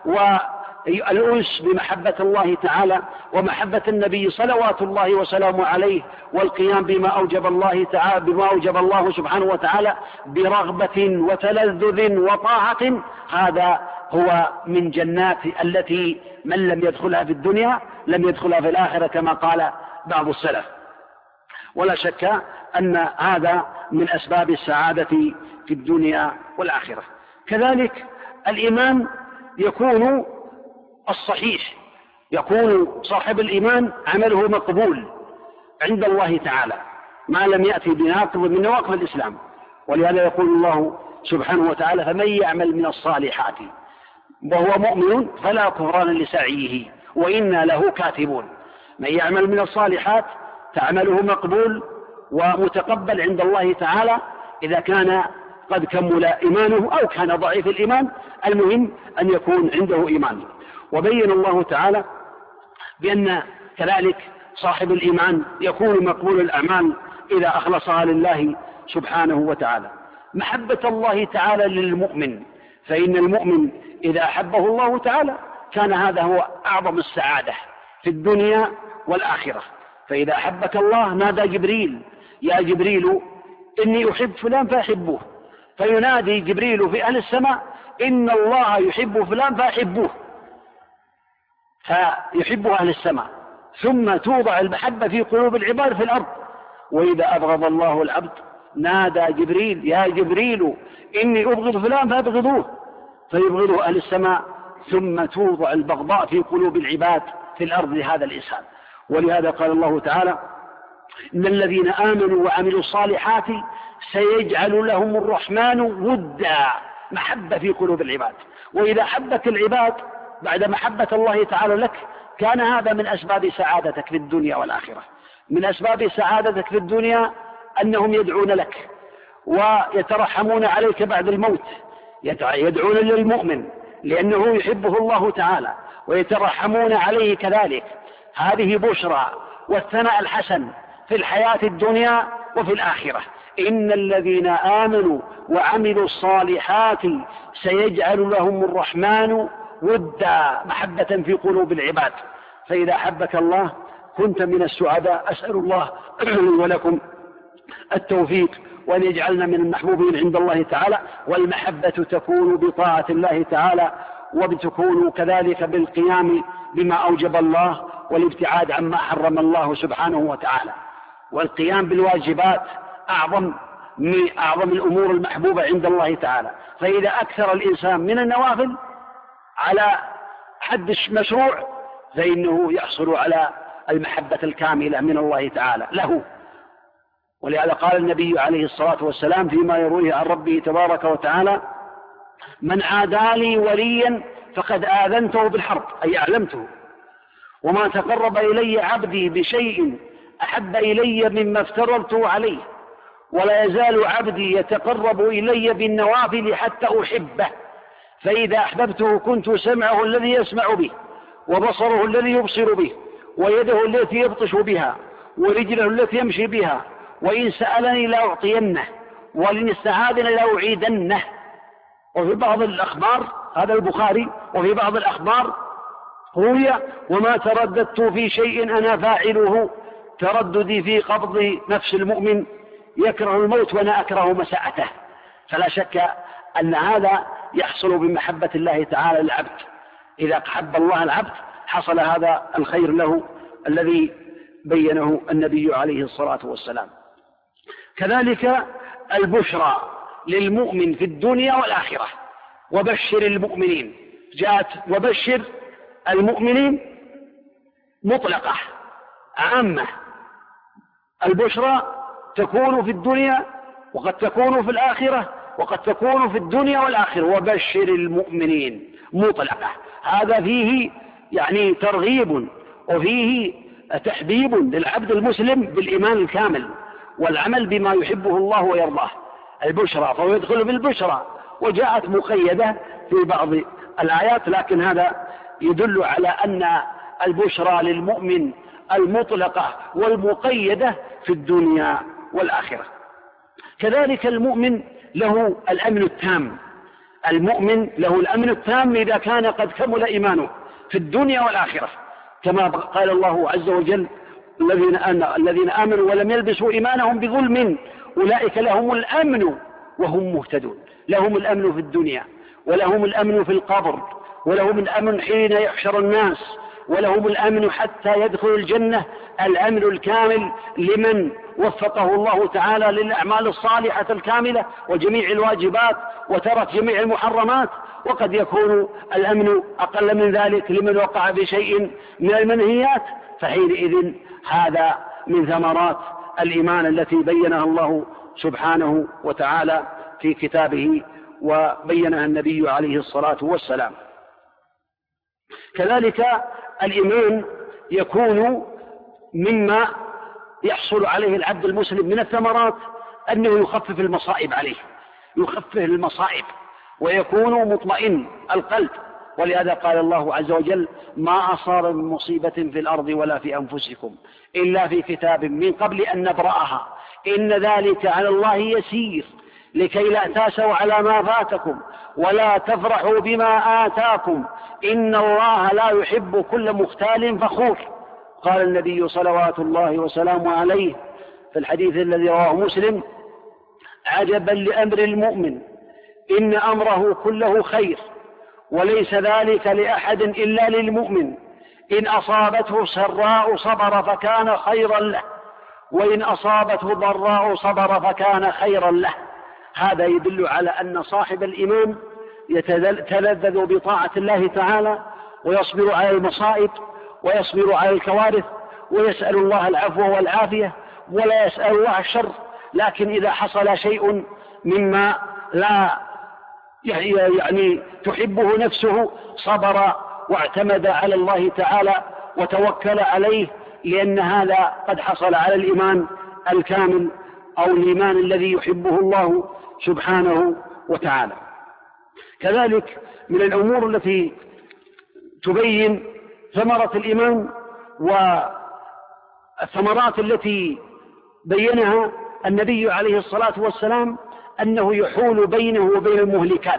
والأنس بمحبة الله تعالى ومحبة النبي صلوات الله وسلامه عليه، والقيام بما أوجب الله تعالى بما أوجب الله سبحانه وتعالى برغبة وتلذذ وطاعة. هذا هو من جنات التي من لم يدخلها في الدنيا لم يدخلها في الآخرة كما قال بعض السلف. ولا شك أن هذا من أسباب السعادة في الدنيا والآخرة. كذلك الإيمان يكون الصحيح، يكون صاحب الإيمان عمله مقبول عند الله تعالى ما لم يأتي بناقض من نواقض الإسلام. ولهذا يقول الله سبحانه وتعالى: فمن يعمل من الصالحات وهو مؤمن فلا كفران لسعيه وإنا له كاتبون. من يعمل من الصالحات تعمله مقبول ومتقبل عند الله تعالى إذا كان قد كمل إيمانه أو كان ضعيف الإيمان، المهم أن يكون عنده إيمان. وبين الله تعالى بأن كذلك صاحب الإيمان يكون مقبول الأعمال إذا أخلصها لله سبحانه وتعالى. محبة الله تعالى للمؤمن، فإن المؤمن إذا أحبه الله تعالى كان هذا هو أعظم السعادة في الدنيا والآخرة. فإذا أحبك الله نادى جبريل: يا جبريل إني أحب فلان فأحبه، فينادي جبريل في أهل السماء: إن الله يحب فلان فأحبوه، فيحبه أهل السماء، ثم توضع المحبة في قلوب العباد في الأرض. وإذا أبغض الله العبد نادى جبريل: يا جبريل إني أبغض فلان فأبغضوه، فيبغضه أهل السماء، ثم توضع البغضاء في قلوب العباد في الأرض لهذا الإنسان. ولهذا قال الله تعالى: إن الذين آمنوا وعملوا الصالحات سيجعل لهم الرحمن ودا، محبة في قلوب العباد. وإذا حبك العباد بعد محبة الله تعالى لك كان هذا من أسباب سعادتك في الدنيا والآخرة. من أسباب سعادتك في الدنيا أنهم يدعون لك ويترحمون عليك بعد الموت، يدعون للمؤمن لأنه يحبه الله تعالى ويترحمون عليه كذلك. هذه بشرى والثناء الحسن في الحياة الدنيا وفي الآخرة. إن الذين آمنوا وعملوا الصالحات سيجعل لهم الرحمن ودا، محبة في قلوب العباد. فإذا أحبك الله كنت من السعداء. أسأل الله ولكم التوفيق وأن يجعلنا من المحبوبين عند الله تعالى. والمحبة تكون بطاعة الله تعالى، وبتكون كذلك بالقيام بما أوجب الله والابتعاد عما حرم الله سبحانه وتعالى. والقيام بالواجبات أعظم من أعظم الأمور المحبوبة عند الله تعالى. فإذا أكثر الإنسان من النوافل على حد مشروع فإنه يحصل على المحبة الكاملة من الله تعالى له. ولهذا قال النبي عليه الصلاة والسلام فيما يرويه عن ربه تبارك وتعالى: من عادى لي وليا فقد آذنته بالحرب، أي أعلمته. وما تقرب إلي عبدي بشيء أحب إلي مما افترضته عليه، ولا يزال عبدي يتقرب إلي بالنوافل حتى أحبه، فإذا أحببته كنت سمعه الذي يسمع به، وبصره الذي يبصر به، ويده التي يبطش بها، ورجله التي يمشي بها، وإن سألني لأعطينه، وإن استعاذني لأعيدنه. وفي بعض الأخبار، هذا البخاري، وفي بعض الأخبار روي: وما ترددت في شيء أنا فاعله ترددي في قبض نفس المؤمن يكره الموت وأنا أكره مساءته. فلا شك أن هذا يحصل بمحبة الله تعالى للعبد. إذا أحب الله العبد حصل هذا الخير له الذي بينه النبي عليه الصلاة والسلام. كذلك البشرى للمؤمن في الدنيا والآخرة: وبشر المؤمنين. جاءت وبشر المؤمنين مطلقة عامة. البشرى تكون في الدنيا وقد تكون في الآخرة وقد تكون في الدنيا والآخرة. وبشر المؤمنين مطلقة، هذا فيه يعني ترغيب وفيه تحبيب للعبد المسلم بالإيمان الكامل والعمل بما يحبه الله ويرضاه. البشرى فهو يدخل بالبشرى، وجاءت مقيدة في بعض الآيات، لكن هذا يدل على أن البشرى للمؤمن المطلقة والمقيدة في الدنيا والآخرة. كذلك المؤمن له الأمن التام. المؤمن له الأمن التام إذا كان قد كمل إيمانه في الدنيا والآخرة، كما قال الله عز وجل: الذين الذين آمنوا ولم يلبسوا إيمانهم بظلم أولئك لهم الأمن وهم مهتدون. لهم الأمن في الدنيا، ولهم الأمن في القبر، ولهم الأمن حين يحشر الناس، ولهم الأمن حتى يدخل الجنة. الأمن الكامل لمن وفقه الله تعالى للأعمال الصالحة الكاملة وجميع الواجبات وترك جميع المحرمات. وقد يكون الأمن أقل من ذلك لمن وقع بشيء من المنهيات، فحينئذ هذا من ثمرات الإيمان التي بينها الله سبحانه وتعالى في كتابه وبينها النبي عليه الصلاة والسلام. كذلك الإيمان يكون مما يحصل عليه العبد المسلم من الثمرات أنه يخفف المصائب عليه، يخفف المصائب ويكون مطمئن القلب. ولهذا قال الله عز وجل: ما أصاب من مصيبة في الأرض ولا في أنفسكم إلا في كتاب من قبل أن نبرأها إن ذلك على الله يسير لكي لا تأسوا على ما فاتكم ولا تفرحوا بما آتاكم إن الله لا يحب كل مختال فخور. قال النبي صلوات الله وسلامه عليه في الحديث الذي رواه مسلم: عجبا لأمر المؤمن إن أمره كله خير وليس ذلك لأحد إلا للمؤمن إن أصابته سراء صبر فكان خيرا له وإن أصابته ضراء صبر فكان خيرا له. هذا يدل على أن صاحب الإيمان يتلذذ بطاعة الله تعالى ويصبر على المصائب ويصبر على الكوارث ويسأل الله العفو والعافية ولا يسأل الله الشر. لكن إذا حصل شيء مما لا يعني تحبه نفسه صبر واعتمد على الله تعالى وتوكل عليه، لأن هذا قد حصل على الإيمان الكامل أو الإيمان الذي يحبه الله سبحانه وتعالى. كذلك من الأمور التي تبين ثمرة الإيمان والثمرات التي بينها النبي عليه الصلاة والسلام أنه يحول بينه وبين المهلكات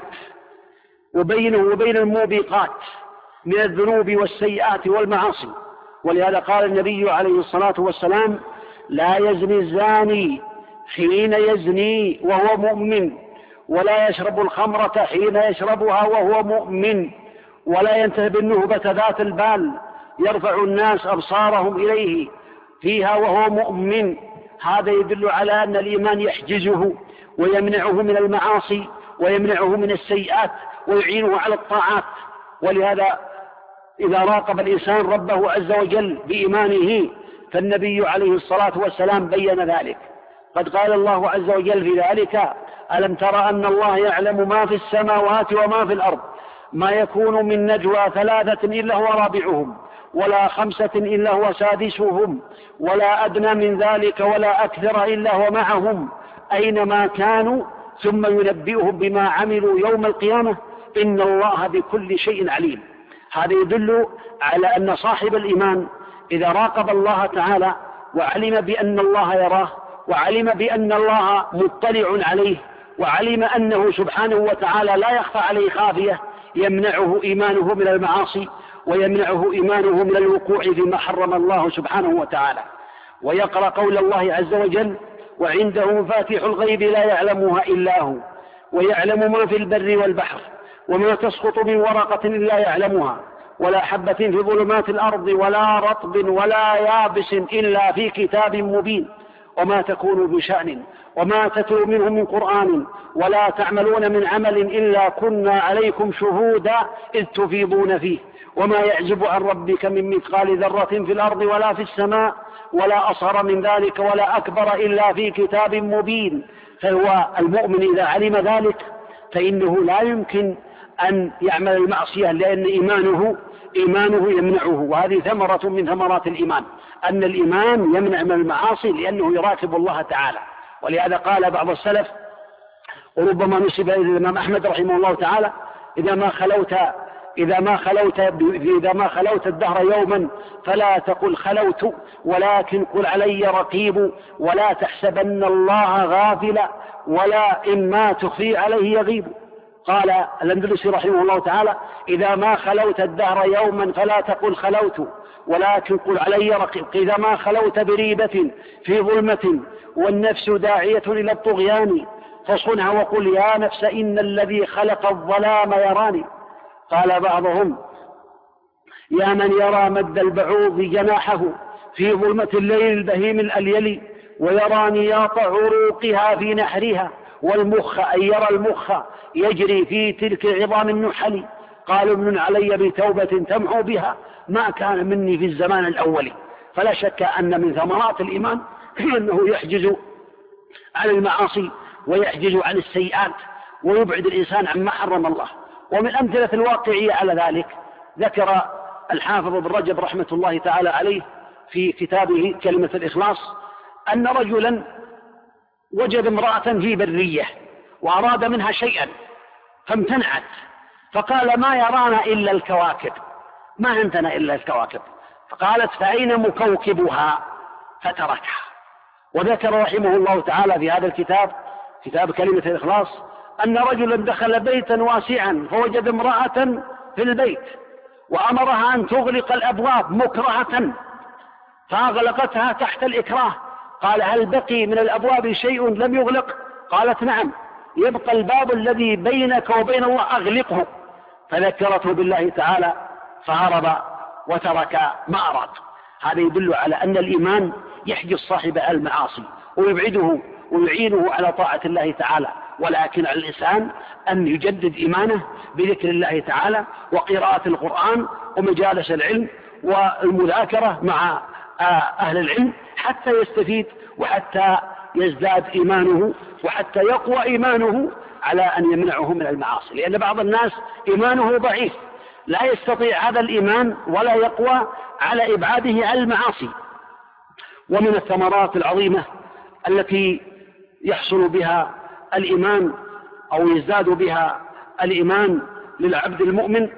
وبينه وبين الموبقات من الذنوب والسيئات والمعاصي. ولهذا قال النبي عليه الصلاة والسلام: لا يزني الزاني حين يزني وهو مؤمن ولا يشرب الخمرة حين يشربها وهو مؤمن ولا ينتهب النهبة ذات البال يرفع الناس أبصارهم إليه فيها وهو مؤمن. هذا يدل على أن الإيمان يحجزه ويمنعه من المعاصي ويمنعه من السيئات ويعينه على الطاعات. ولهذا إذا راقب الإنسان ربه عز وجل بإيمانه فالنبي عليه الصلاة والسلام بين ذلك. قد قال الله عز وجل في ذلك: ألم تر أن الله يعلم ما في السماوات وما في الأرض ما يكون من نجوى ثلاثة إلا هو رابعهم ولا خمسة إلا هو سادسهم ولا أدنى من ذلك ولا أكثر إلا هو معهم أينما كانوا ثم ينبئهم بما عملوا يوم القيامة إن الله بكل شيء عليم. هذا يدل على أن صاحب الإيمان إذا راقب الله تعالى وعلم بأن الله يراه وعلم بأن الله مطلع عليه وعلم أنه سبحانه وتعالى لا يخفى عليه خافية يمنعه إيمانه من المعاصي ويمنعه إيمانه من الوقوع فيما حرم الله سبحانه وتعالى. ويقرأ قول الله عز وجل: وعنده مفاتيح الغيب لا يعلمها إلا هو ويعلم ما في البر والبحر وما تسقط من ورقة إلا يعلمها ولا حبة في ظلمات الأرض ولا رطب ولا يابس إلا في كتاب مبين وما تكون بشأن وما تتلو منه من قرآن ولا تعملون من عمل إلا كنا عليكم شهودا إذ تفيضون فيه وما يعزب عن ربك من مثقال ذرة في الأرض ولا في السماء ولا أصغر من ذلك ولا أكبر إلا في كتاب مبين. فهو المؤمن إذا علم ذلك فإنه لا يمكن أن يعمل المعصية لأن إيمانه إيمانه يمنعه. وهذه ثمرة من ثمرات الإيمان أن الإيمان يمنع من المعاصي لأنه يراقب الله تعالى. ولهذا قال بعض السلف وربما نسب إلى الإمام أحمد رحمه الله تعالى: إذا ما خلوت إذا ما خلوت إذا ما خلوت الدهر يوما فلا تقل خلوت ولكن قل علي رقيب ولا تحسبن الله غافلا ولا إما تخفي عليه يغيب. قال الأندلسي رحمه الله تعالى: إذا ما خلوت الدهر يوما فلا تقل خلوت ولكن قل علي رقيب. إذا ما خلوت بريبة في ظلمة والنفس داعية إلى الطغيان فصنها وقل يا نفس إن الذي خلق الظلام يراني. قال بعضهم: يا من يرى مد البعوض جناحه في ظلمة الليل البهيم الأليل ويرى نياط عروقها في نحرها والمخ أي يرى المخ يجري في تلك عظام النحل. قالوا ابن علي بتوبة تمحو بها ما كان مني في الزمان الأول. فلا شك أن من ثمرات الإيمان أنه يحجز عن المعاصي ويحجز عن السيئات ويبعد الإنسان عما حرم الله. ومن أمثلة الواقعية على ذلك ذكر الحافظ ابن رجب رحمة الله تعالى عليه في كتابه كلمة الإخلاص أن رجلا وجد امرأة في برية وأراد منها شيئا فامتنعت، فقال ما يرانا إلا الكواكب، ما عندنا إلا الكواكب. فقالت فأين مكوكبها؟ فتركها. وذكر رحمه الله تعالى في هذا الكتاب كتاب كلمة الإخلاص أن رجلا دخل بيتا واسعا فوجد امرأة في البيت وأمرها أن تغلق الأبواب مكرهة فأغلقتها تحت الإكراه. قال هل بقي من الأبواب شيء لم يغلق؟ قالت نعم، يبقى الباب الذي بينك وبين الله أغلقه. فذكرته بالله تعالى فهرب وترك ما أراد. هذا يدل على أن الإيمان يحجز صاحب المعاصي ويبعده ويعينه على طاعة الله تعالى، ولكن على الإنسان أن يجدد إيمانه بذكر الله تعالى وقراءة القرآن ومجالس العلم والمذاكرة مع أهل العلم حتى يستفيد وحتى يزداد إيمانه وحتى يقوى إيمانه على أن يمنعه من المعاصي. لأن بعض الناس إيمانه ضعيف لا يستطيع هذا الإيمان ولا يقوى على إبعاده عن المعاصي. ومن الثمرات العظيمة التي يحصل بها الإيمان أو يزداد بها الإيمان للعبد المؤمن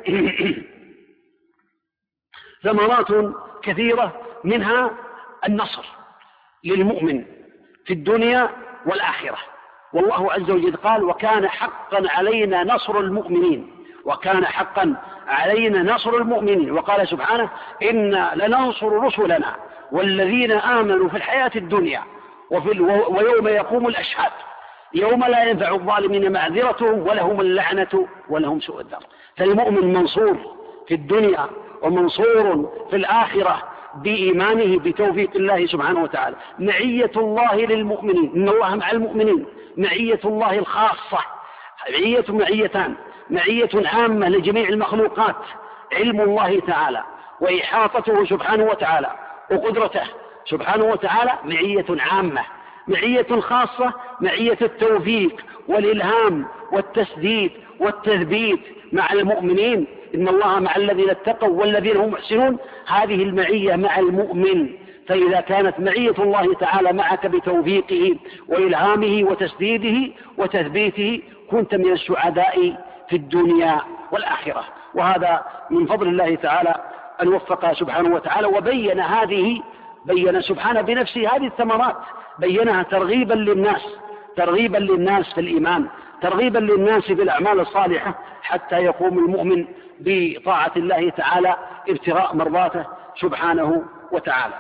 ثمرات كثيرة، منها النصر للمؤمن في الدنيا والآخرة. والله عز وجل قال وكان حقا علينا نصر المؤمنين، وكان حقا علينا نصر المؤمنين. وقال سبحانه إنا لننصر رسلنا والذين آمنوا في الحياة الدنيا وفي ويوم يقوم الأشهاد يوم لا ينفع الظالمين معذرتهم ولهم اللعنة ولهم سوء الدار. فالمؤمن منصور في الدنيا ومنصور في الآخرة بإيمانه بتوفيق الله سبحانه وتعالى. معية الله للمؤمنين، إن الله مع المؤمنين، معية الله الخاصة، معية معيتان، معية عامة لجميع المخلوقات، علم الله تعالى وإحاطته سبحانه وتعالى وقدرته سبحانه وتعالى معية عامة. معية خاصة معية التوفيق والإلهام والتسديد والتثبيت مع المؤمنين، إن الله مع الذين اتقوا والذين هم محسنون. هذه المعية مع المؤمن. فإذا كانت معية الله تعالى معك بتوفيقه وإلهامه وتسديده وتثبيته كنت من السعداء في الدنيا والآخرة. وهذا من فضل الله تعالى أن وفق سبحانه وتعالى وبين هذه بين سبحانه بنفسه هذه الثمرات، بينها ترغيبا للناس ترغيبا للناس في الإيمان، ترغيبا للناس في الأعمال الصالحة حتى يقوم المؤمن بطاعة الله تعالى ابتغاء مرضاته سبحانه وتعالى.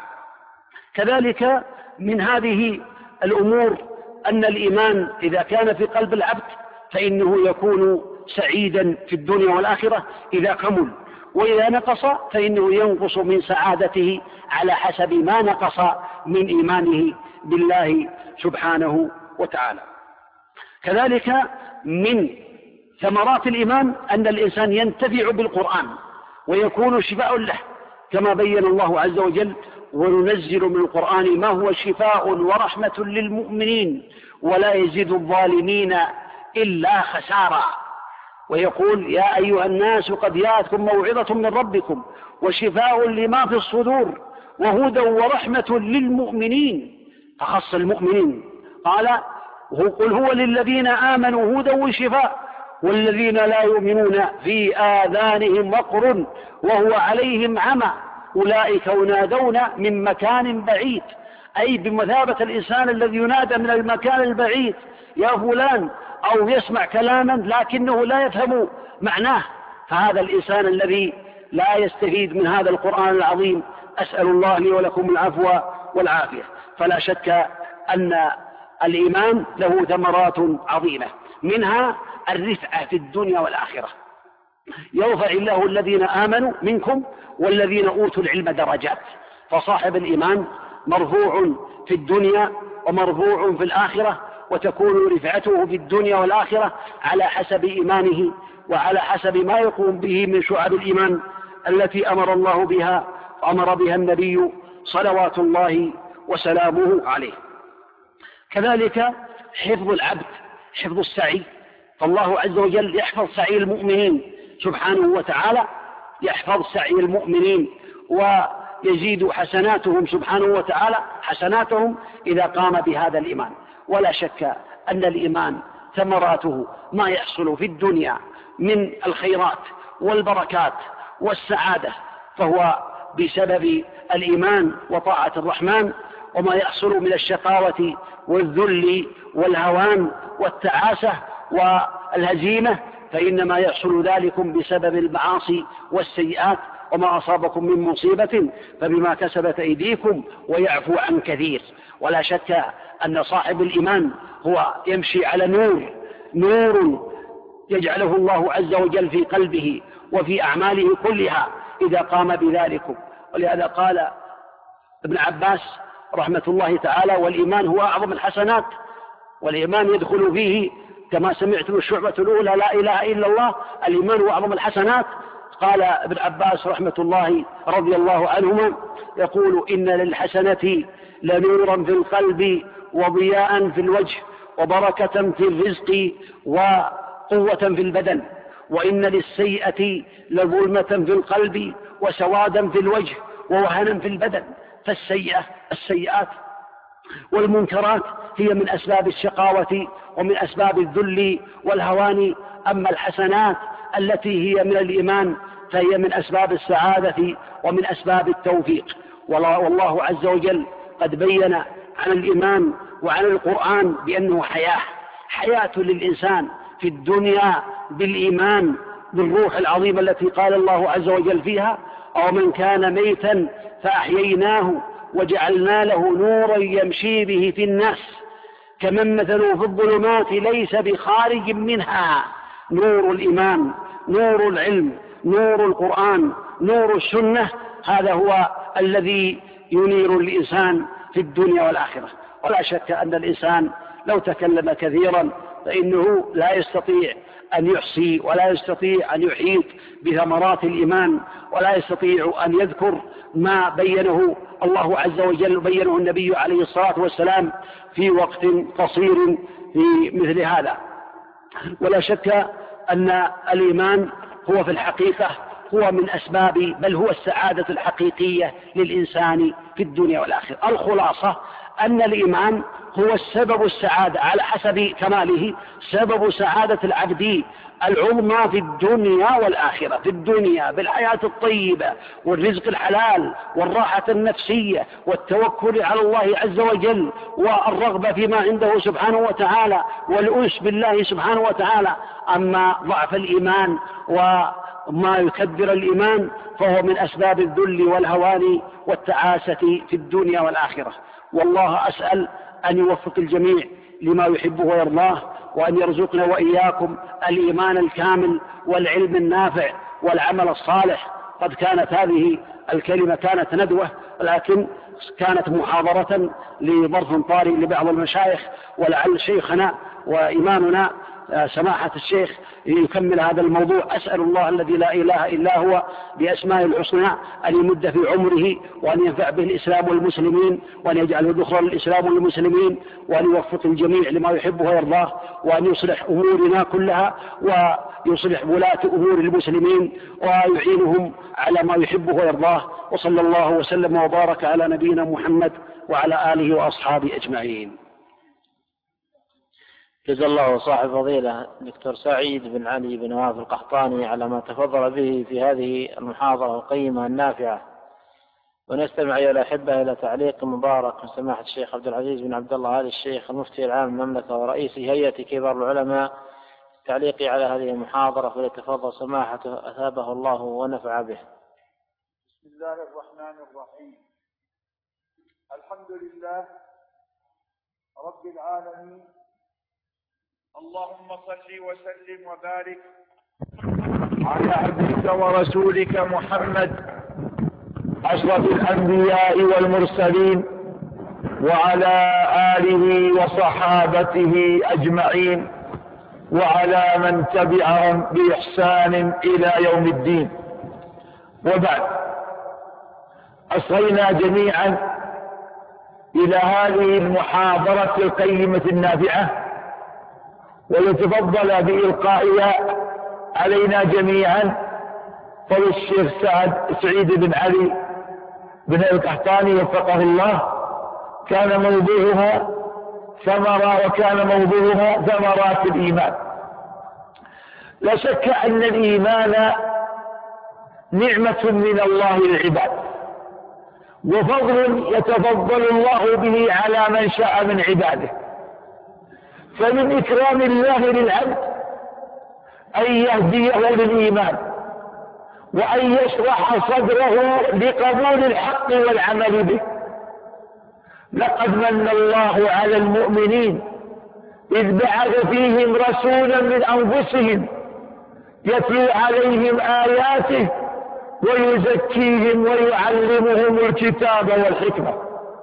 كذلك من هذه الأمور أن الإيمان إذا كان في قلب العبد فإنه يكون سعيدا في الدنيا والآخرة إذا كمل، وإذا نقص فإنه ينقص من سعادته على حسب ما نقص من إيمانه بالله سبحانه وتعالى. كذلك من ثمرات الإيمان أن الإنسان ينتفع بالقرآن ويكون شفاء له، كما بين الله عز وجل وننزل من القرآن ما هو شفاء ورحمة للمؤمنين ولا يزيد الظالمين إلا خسارا. ويقول يا أيها الناس قد جاءتكم موعظة من ربكم وشفاء لما في الصدور وهدى ورحمة للمؤمنين. فخص المؤمنين قال قل هو للذين آمنوا هدى وشفاء والذين لا يؤمنون في آذانهم وقر وهو عليهم عمى أولئك ينادون من مكان بعيد، أي بمثابة الإنسان الذي ينادى من المكان البعيد يا فلان، أو يسمع كلاما لكنه لا يفهم معناه. فهذا الإنسان الذي لا يستفيد من هذا القرآن العظيم أسأل الله لي ولكم العفو والعافية. فلا شك أن الإيمان له ثمرات عظيمة، منها الرفعة في الدنيا والآخرة. يرفع الله الذين آمنوا منكم والذين أوتوا العلم درجات. فصاحب الإيمان مرفوع في الدنيا ومرفوع في الآخرة، وتكون رفعته في الدنيا والآخرة على حسب إيمانه وعلى حسب ما يقوم به من شعب الإيمان التي أمر الله بها وأمر بها النبي صلوات الله وسلامه عليه. كذلك حفظ العبد، حفظ السعي، فالله عز وجل يحفظ سعي المؤمنين سبحانه وتعالى، يحفظ سعي المؤمنين ويزيد حسناتهم سبحانه وتعالى حسناتهم إذا قام بهذا الإيمان. ولا شك أن الإيمان ثمراته ما يحصل في الدنيا من الخيرات والبركات والسعادة فهو بسبب الإيمان وطاعة الرحمن، وما يحصل من الشقاوة والذل والهوان والتعاسة والهزيمة فإنما يحصل ذلك بسبب المعاصي والسيئات، وما أصابكم من مصيبة فبما كسبت أيديكم ويعفو عن كثير. ولا شك أن صاحب الإيمان هو يمشي على نور، نور يجعله الله عز وجل في قلبه وفي أعماله كلها إذا قام بذلك. ولهذا قال ابن عباس رحمة الله تعالى: والإيمان هو أعظم الحسنات، والإيمان يدخل فيه كما سمعتم الشعبة الأولى لا إله إلا الله، الإيمان هو أعظم الحسنات. قال ابن عباس رحمة الله رضي الله عنهما يقول: إن للحسنة لنورا في القلب وضياء في الوجه وبركة في الرزق وقوة في البدن، وإن للسيئة لظلمة في القلب وسوادا في الوجه ووهنا في البدن. فالسيئة السيئات والمنكرات هي من أسباب الشقاوة ومن أسباب الذل والهوان، أما الحسنات التي هي من الإيمان فهي من أسباب السعادة ومن أسباب التوفيق. والله عز وجل قد بين عن الإيمان وعن القرآن بأنه حياة حياة للإنسان في الدنيا بالإيمان بالروح العظيمة التي قال الله عز وجل فيها: أو من كان ميتا فأحييناه وجعلنا له نورا يمشي به في الناس كمن مثله في الظلمات ليس بخارج منها. نور الإيمان، نور العلم، نور القرآن، نور السنة، هذا هو الذي ينير الإنسان في الدنيا والآخرة. ولا شك أن الإنسان لو تكلم كثيرا فإنه لا يستطيع أن يحصي ولا يستطيع أن يحيط بثمرات الإيمان، ولا يستطيع أن يذكر ما بينه الله عز وجل بينه النبي عليه الصلاة والسلام في وقت قصير في مثل هذا. ولا شك أن الإيمان هو في الحقيقة هو من أسباب بل هو السعادة الحقيقية للإنسان في الدنيا والآخرة. الخلاصة أن الإيمان هو السبب السعادة على حسب كماله، سبب سعادة العبد العظمى في الدنيا والآخرة. في الدنيا بالحياة الطيبة والرزق الحلال والراحة النفسية والتوكل على الله عز وجل والرغبة فيما عنده سبحانه وتعالى والأنس بالله سبحانه وتعالى. أما ضعف الإيمان وما يكدر الإيمان فهو من أسباب الذل والهوان والتعاسة في الدنيا والآخرة. والله أسأل أن يوفق الجميع لما يحبه ويرضاه، وأن يرزقنا وإياكم الإيمان الكامل والعلم النافع والعمل الصالح. قد كانت هذه الكلمة كانت ندوة، ولكن كانت محاضرة لظرف طارئ لبعض المشايخ، ولعل شيخنا وإمامنا سماحة الشيخ يكمل هذا الموضوع. أسأل الله الذي لا إله إلا هو بأسماء الحسنى أن يمد في عمره، وأن ينفع به الإسلام والمسلمين، وأن يجعله ذخرا للإسلام والمسلمين، وأن يوفق الجميع لما يحبه ويرضاه، وأن يصلح أمورنا كلها، ويصلح ولاة أمور المسلمين، ويعينهم على ما يحبه ويرضاه. وصلى الله وسلم وبارك على نبينا محمد وعلى آله وأصحابه أجمعين. جزا الله صاحب فضيلة دكتور سعيد بن علي بن نواف القحطاني على ما تفضل به في هذه المحاضرة القيمة النافعة. ونستمع أيها الأحبة إلى تعليق مبارك من سماحة الشيخ عبد العزيز بن عبد الله آل الشيخ المفتي العام للمملكة ورئيس هيئة كبار العلماء التعليق على هذه المحاضرة، فليتفضل سماحته أثابه الله ونفع به. بسم الله الرحمن الرحيم. الحمد لله رب العالمين، اللهم صل وسلم وبارك على عبدك ورسولك محمد أشرف الأنبياء والمرسلين، وعلى آله وصحابته أجمعين، وعلى من تبعهم بإحسان إلى يوم الدين. وبعد، أصغينا جميعا إلى هذه المحاضرة القيمة النافعة، ويتفضل بإلقائها علينا جميعا فضل الشيخ سعد سعيد بن علي بن القحطاني وفقه الله. كان موضوعها ثمرة وكان موضوعها ثمرات الإيمان. لا شك أن الإيمان نعمة من الله للعباد، وفضل يتفضل الله به على من شاء من عباده. فمن إكرام الله للعبد أن يهديه للإيمان، وأن يشرح صدره لقبول الحق والعمل به. لقد من الله على المؤمنين إذ بعث فيهم رسولا من أنفسهم يتلو عليهم آياته ويزكيهم ويعلمهم الكتاب والحكمة.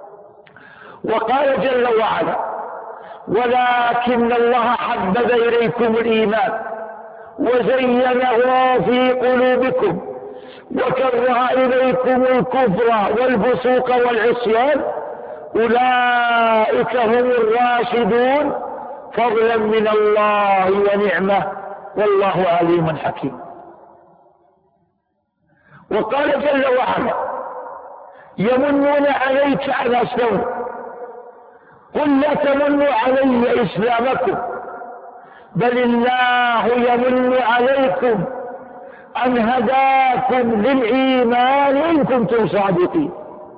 وقال جل وعلا: ولكن الله حبب إليكم الإيمان وزينه في قلوبكم وكره إليكم الكفر والفسوق والعصيان أولئك هم الراشدون فضلا من الله ونعمة والله عليم حكيم. وقال جل وعلا: يمنون عليك أن أسلموا قل لا تمنوا علي إسلامكم بل الله يمن عليكم أن هداكم للإيمان إن كنتم صادقين.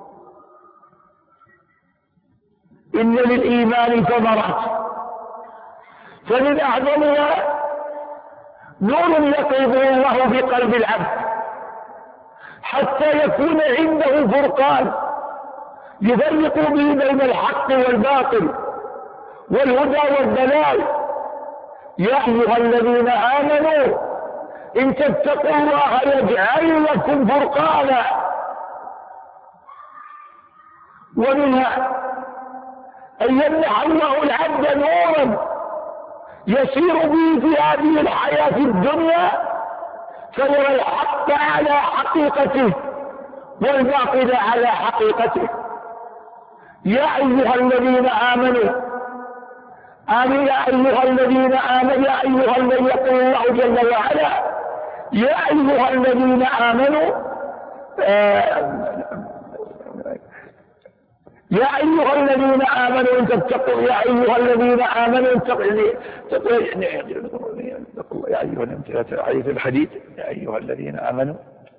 إن للإيمان ثمرات، فمن أعظمها نور يقيضه الله في قلب العبد حتى يكون عنده فرقان يفرق به بين الحق والباطل والهدى والضلال. يا أيها الذين آمنوا إن تتقوا الله يجعل لكم فرقانا. ومنها أن يمنح الله العبد نورا يسير به في هذه الحياة الدنيا فيرى الحق على حقيقته والباطل على حقيقته. يا أيها الذين آمنوا آمين يا أيها الذين آمنوا يا أيها الذين يقول الله جل وعلا: يا أيها الذين آمنوا آه يا أيها الذين آمنوا إن تتقوا يا أيها الذين آمنوا اتقوا يا أيها حديث الحديث يا أيها الذين آمنوا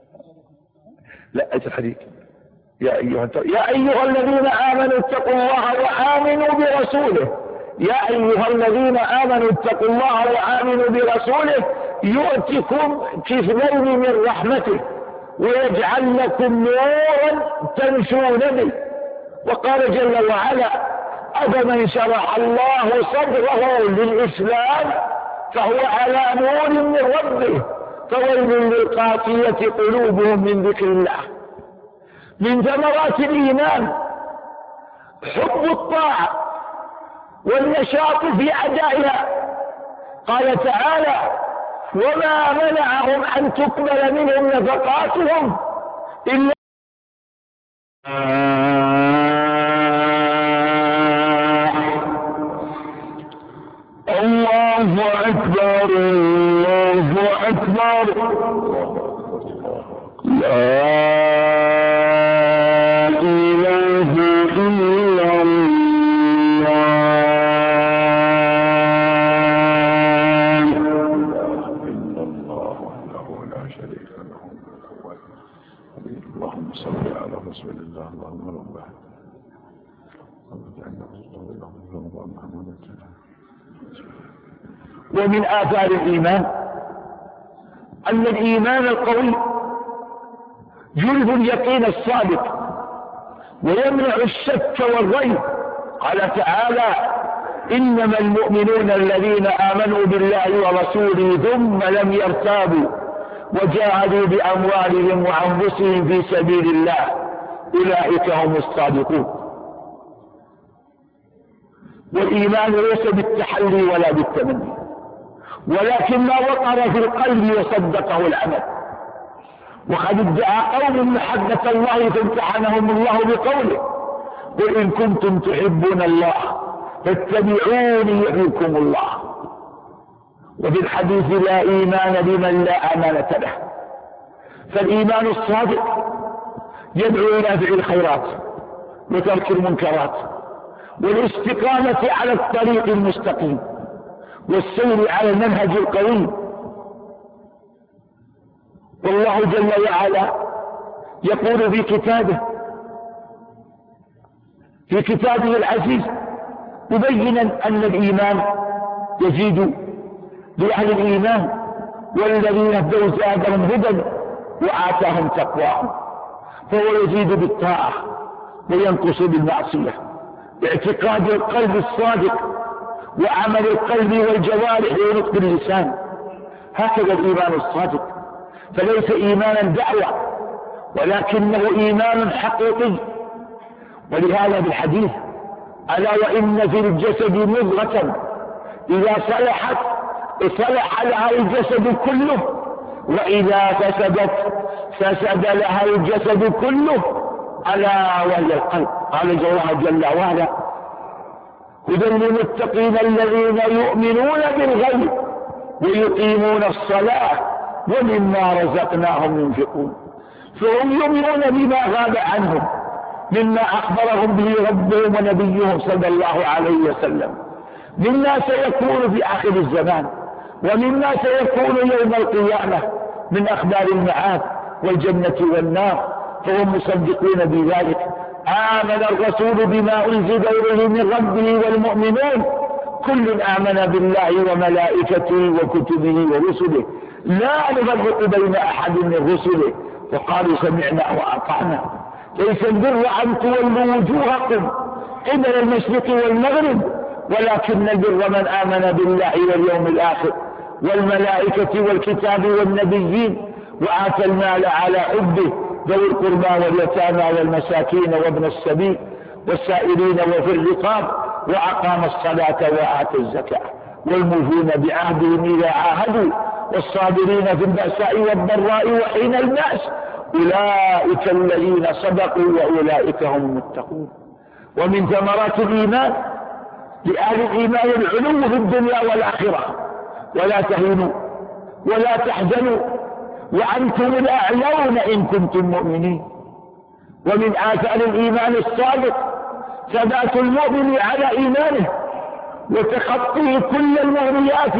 لا آية الحديث يا أيها يا أيها الذين آمنوا اتقوا الله وآمنوا برسوله يا أيها الذين آمنوا اتقوا الله وآمنوا برسوله يؤتكم كفلين من رحمته ويجعل لكم نورا تمشون به. وقال جل وعلا: أفمن شرح الله صدره للإسلام فهو على نور من ربه فويل للقاسية قلوبهم من ذكر الله. من ثمرات الإيمان حب الطاعة والنشاط في أدائها. قال تعالى: وما منعهم أن تقبل منهم نفقاتهم إلا الله أكبر الله أكبر لا إله إلا الله. إلا الله وحده لا شريك له. اللهم صل على رسول الله. اللهم رب ومن آثار الإيمان أن الإيمان القوي يلهي اليقين الصادق ويمنع الشك والريب. قال تعالى: إنما المؤمنون الذين آمنوا بالله ورسوله ثم لم يرتابوا وجاهدوا بأموالهم وأنفسهم في سبيل الله أولئك هم الصادقون. والإيمان ليس بالتحلي ولا بالتمني، ولكن ما وقر في القلب وصدقه العمل. وقد ادعى قوم محبة الله فامتحنهم الله بقوله: قل إن كنتم تحبون الله فاتبعوني يحببكم الله. وفي الحديث لا إيمان لمن لا أمانة له. فالإيمان الصادق يدعو إلى فعل الخيرات وترك المنكرات والاستقامة على الطريق المستقيم والسير على المنهج القويم. والله جل وعلا يقول في كتابه في كتابه العزيز مبينا أن الإيمان يزيد بأهل الإيمان والذين اهتدوا زادهم هدى وآتاهم تقواهم. فهو يزيد بالطاعة وينقص بالمعصية باعتقاد القلب الصادق وعمل القلب والجوارح ونطق اللسان. هكذا الإيمان الصادق، فليس إيمانا دعوة ولكنه إيمان حقيقي. ولهذا بالحديث ألا وإن في الجسد مضغة إذا صلحت صلح لها الجسد كله وإذا فسدت فسد لها الجسد كله ألا وهي القلب. قال الله جل وعلا هدى للمتقين الذين يؤمنون بالغيب ويقيمون الصلاة ومما رزقناهم ينفقون. فهم يؤمنون بما غاب عنهم مما أخبرهم به ربهم ونبيهم صلى الله عليه وسلم مما سيكون في آخر الزمان ومما سيكون يوم القيامة من أخبار المعاد والجنة والنار. فهم مصدقون بذلك. آمن الرسول بما أنزل إليه من ربه والمؤمنون كل آمن بالله وملائكته وكتبه ورسله لا نفرق بين أحد من رسله وقالوا سمعنا وأطعنا. ليس البر أن تولوا وجوهكم قبل المشرق والمغرب ولكن البر من آمن بالله واليوم الآخر والملائكة والكتاب والنبيين وآتى المال على حبه ذوي القربى واليتامى والمساكين وابن السبيل والسائلين وفي الرقاب وأقام الصلاة وآتى الزكاة والموفون بعهدهم إذا عاهدوا والصابرين في البأساء والضراء وحين البأس أولئك الذين صدقوا وأولئك هم المتقون. ومن ثمرات الإيمان لأهل الإيمان العلو في الدنيا والآخرة ولا تهينوا ولا تحزنوا وأنتم الأعلون إن كنتم مؤمنين. ومن آثار الإيمان الصادق ثبات المؤمن على إيمانه وتخطيه كل المغريات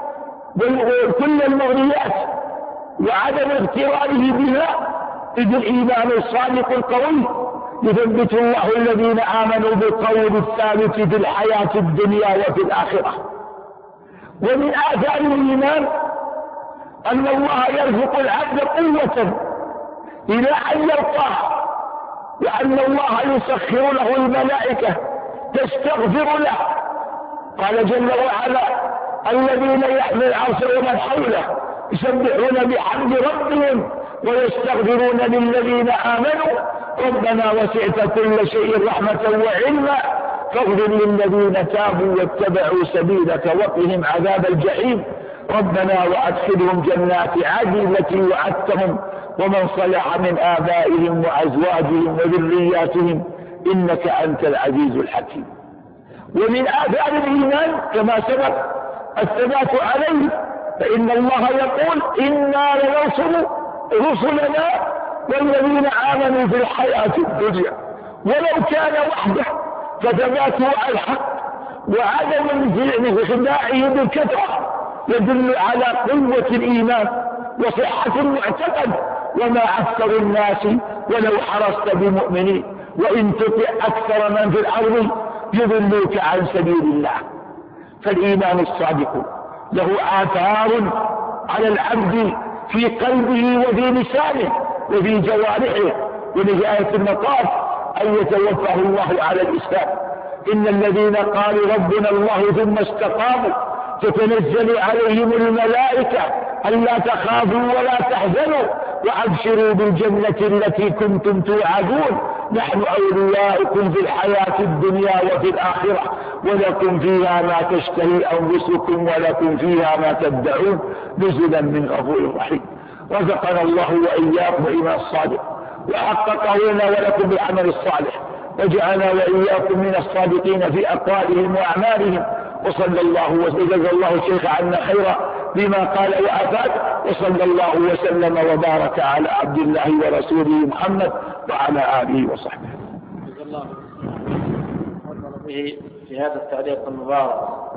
كل المغريات وعدم اغتراره بها. إذ الإيمان الصادق القوي يثبت الله الذين آمنوا بالقول الثابت في الحياة الدنيا وفي الآخرة. ومن آثار الإيمان أن الله يرزق العبد قوة إلى أن يلقاه وأن الله يسخر له الملائكة تستغفر له. قال جل وعلا الذين يحمل العرش ومن حوله يسبحون بحمد ربهم ويستغفرون للذين آمنوا ربنا وسعت كل شيء رحمة وعلما فاغفر للذين تابوا واتبعوا سبيلك وقهم عذاب الجحيم ربنا وأدخلهم جنات عدن التي وعدتهم ومن صلح من آبائهم وأزواجهم وذرياتهم إنك أنت العزيز الحكيم. ومن آثار الإيمان كما سبق الثبات عليه فإن الله يقول إنا لننصر رسلنا والذين آمنوا في الحياة الدنيا ولو كان وحده. فثباته على الحق وعدم خداعه بالكثرة يدل على قوة الإيمان وصحة المعتقد. وما أكثر الناس ولو حرصت بمؤمنين وإن تطع أكثر من في الأرض يضلوك عن سبيل الله. فالإيمان الصادق له آثار على العبد في قلبه وفي لسانه وفي جوارحه ونهاية المطاف أن يتوفاه الله على الإسلام. إن الذين قالوا ربنا الله ثم استقاموا تتنزل عليهم الملائكة ألا تخافوا ولا تحزنوا وأبشروا بالجنة التي كنتم توعدون نحن أولياؤكم في الحياة الدنيا وفي الآخرة ولكم فيها ما تشتهي أنفسكم ولكم فيها ما تدعون نزلا من غفور رحيم. رزقنا الله وإياكم الإيمان الصادق وحققه لنا ولكم بالعمل الصالح وجعلنا وإياكم من الصادقين في أقوالهم وأعمالهم. وصلى الله وجزى الله الشيخ عنا خيرا بما قال وأفاد، وصلى الله وسلم وبارك على عبد الله ورسوله محمد وعلى آله وصحبه. جزا الله به في هذا التعليق المبارك.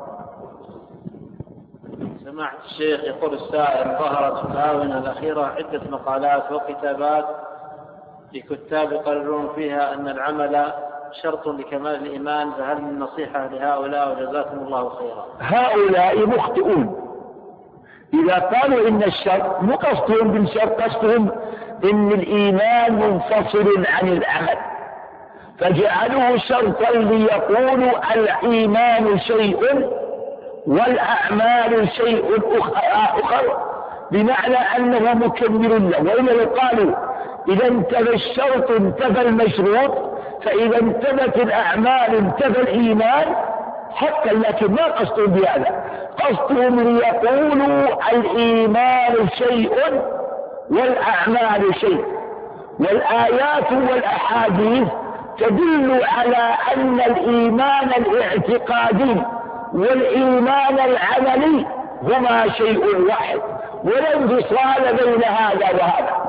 سماحة الشيخ يقول السائل: ظهرت في الآونة الأخيرة عدة مقالات وكتابات لكتاب يقررون فيها أن العمل شرط لكمال الإيمان، فهل من نصيحة لهؤلاء وجزاكم الله خيرا؟ هؤلاء مخطئون. إذا قالوا إن الشرط مو قصدهم بالشرط، قصدهم إن الإيمان منفصل عن العمل، فجعلوه شرطا ليقولوا الإيمان شيء والأعمال شيء آخر، بمعنى أنه مكمل له. وإلا لو قالوا إذا انتبه الشرط انتبه المشروط، فإذا انتبت الأعمال انتبه الإيمان حقا، لكن ما قصدهم بهذا، قصدهم ليقولوا الإيمان شيء والأعمال شيء. والآيات والأحاديث تدل على أن الإيمان الاعتقادي والإيمان العملي هما شيء واحد، ولا انفصال بين هذا وهذا.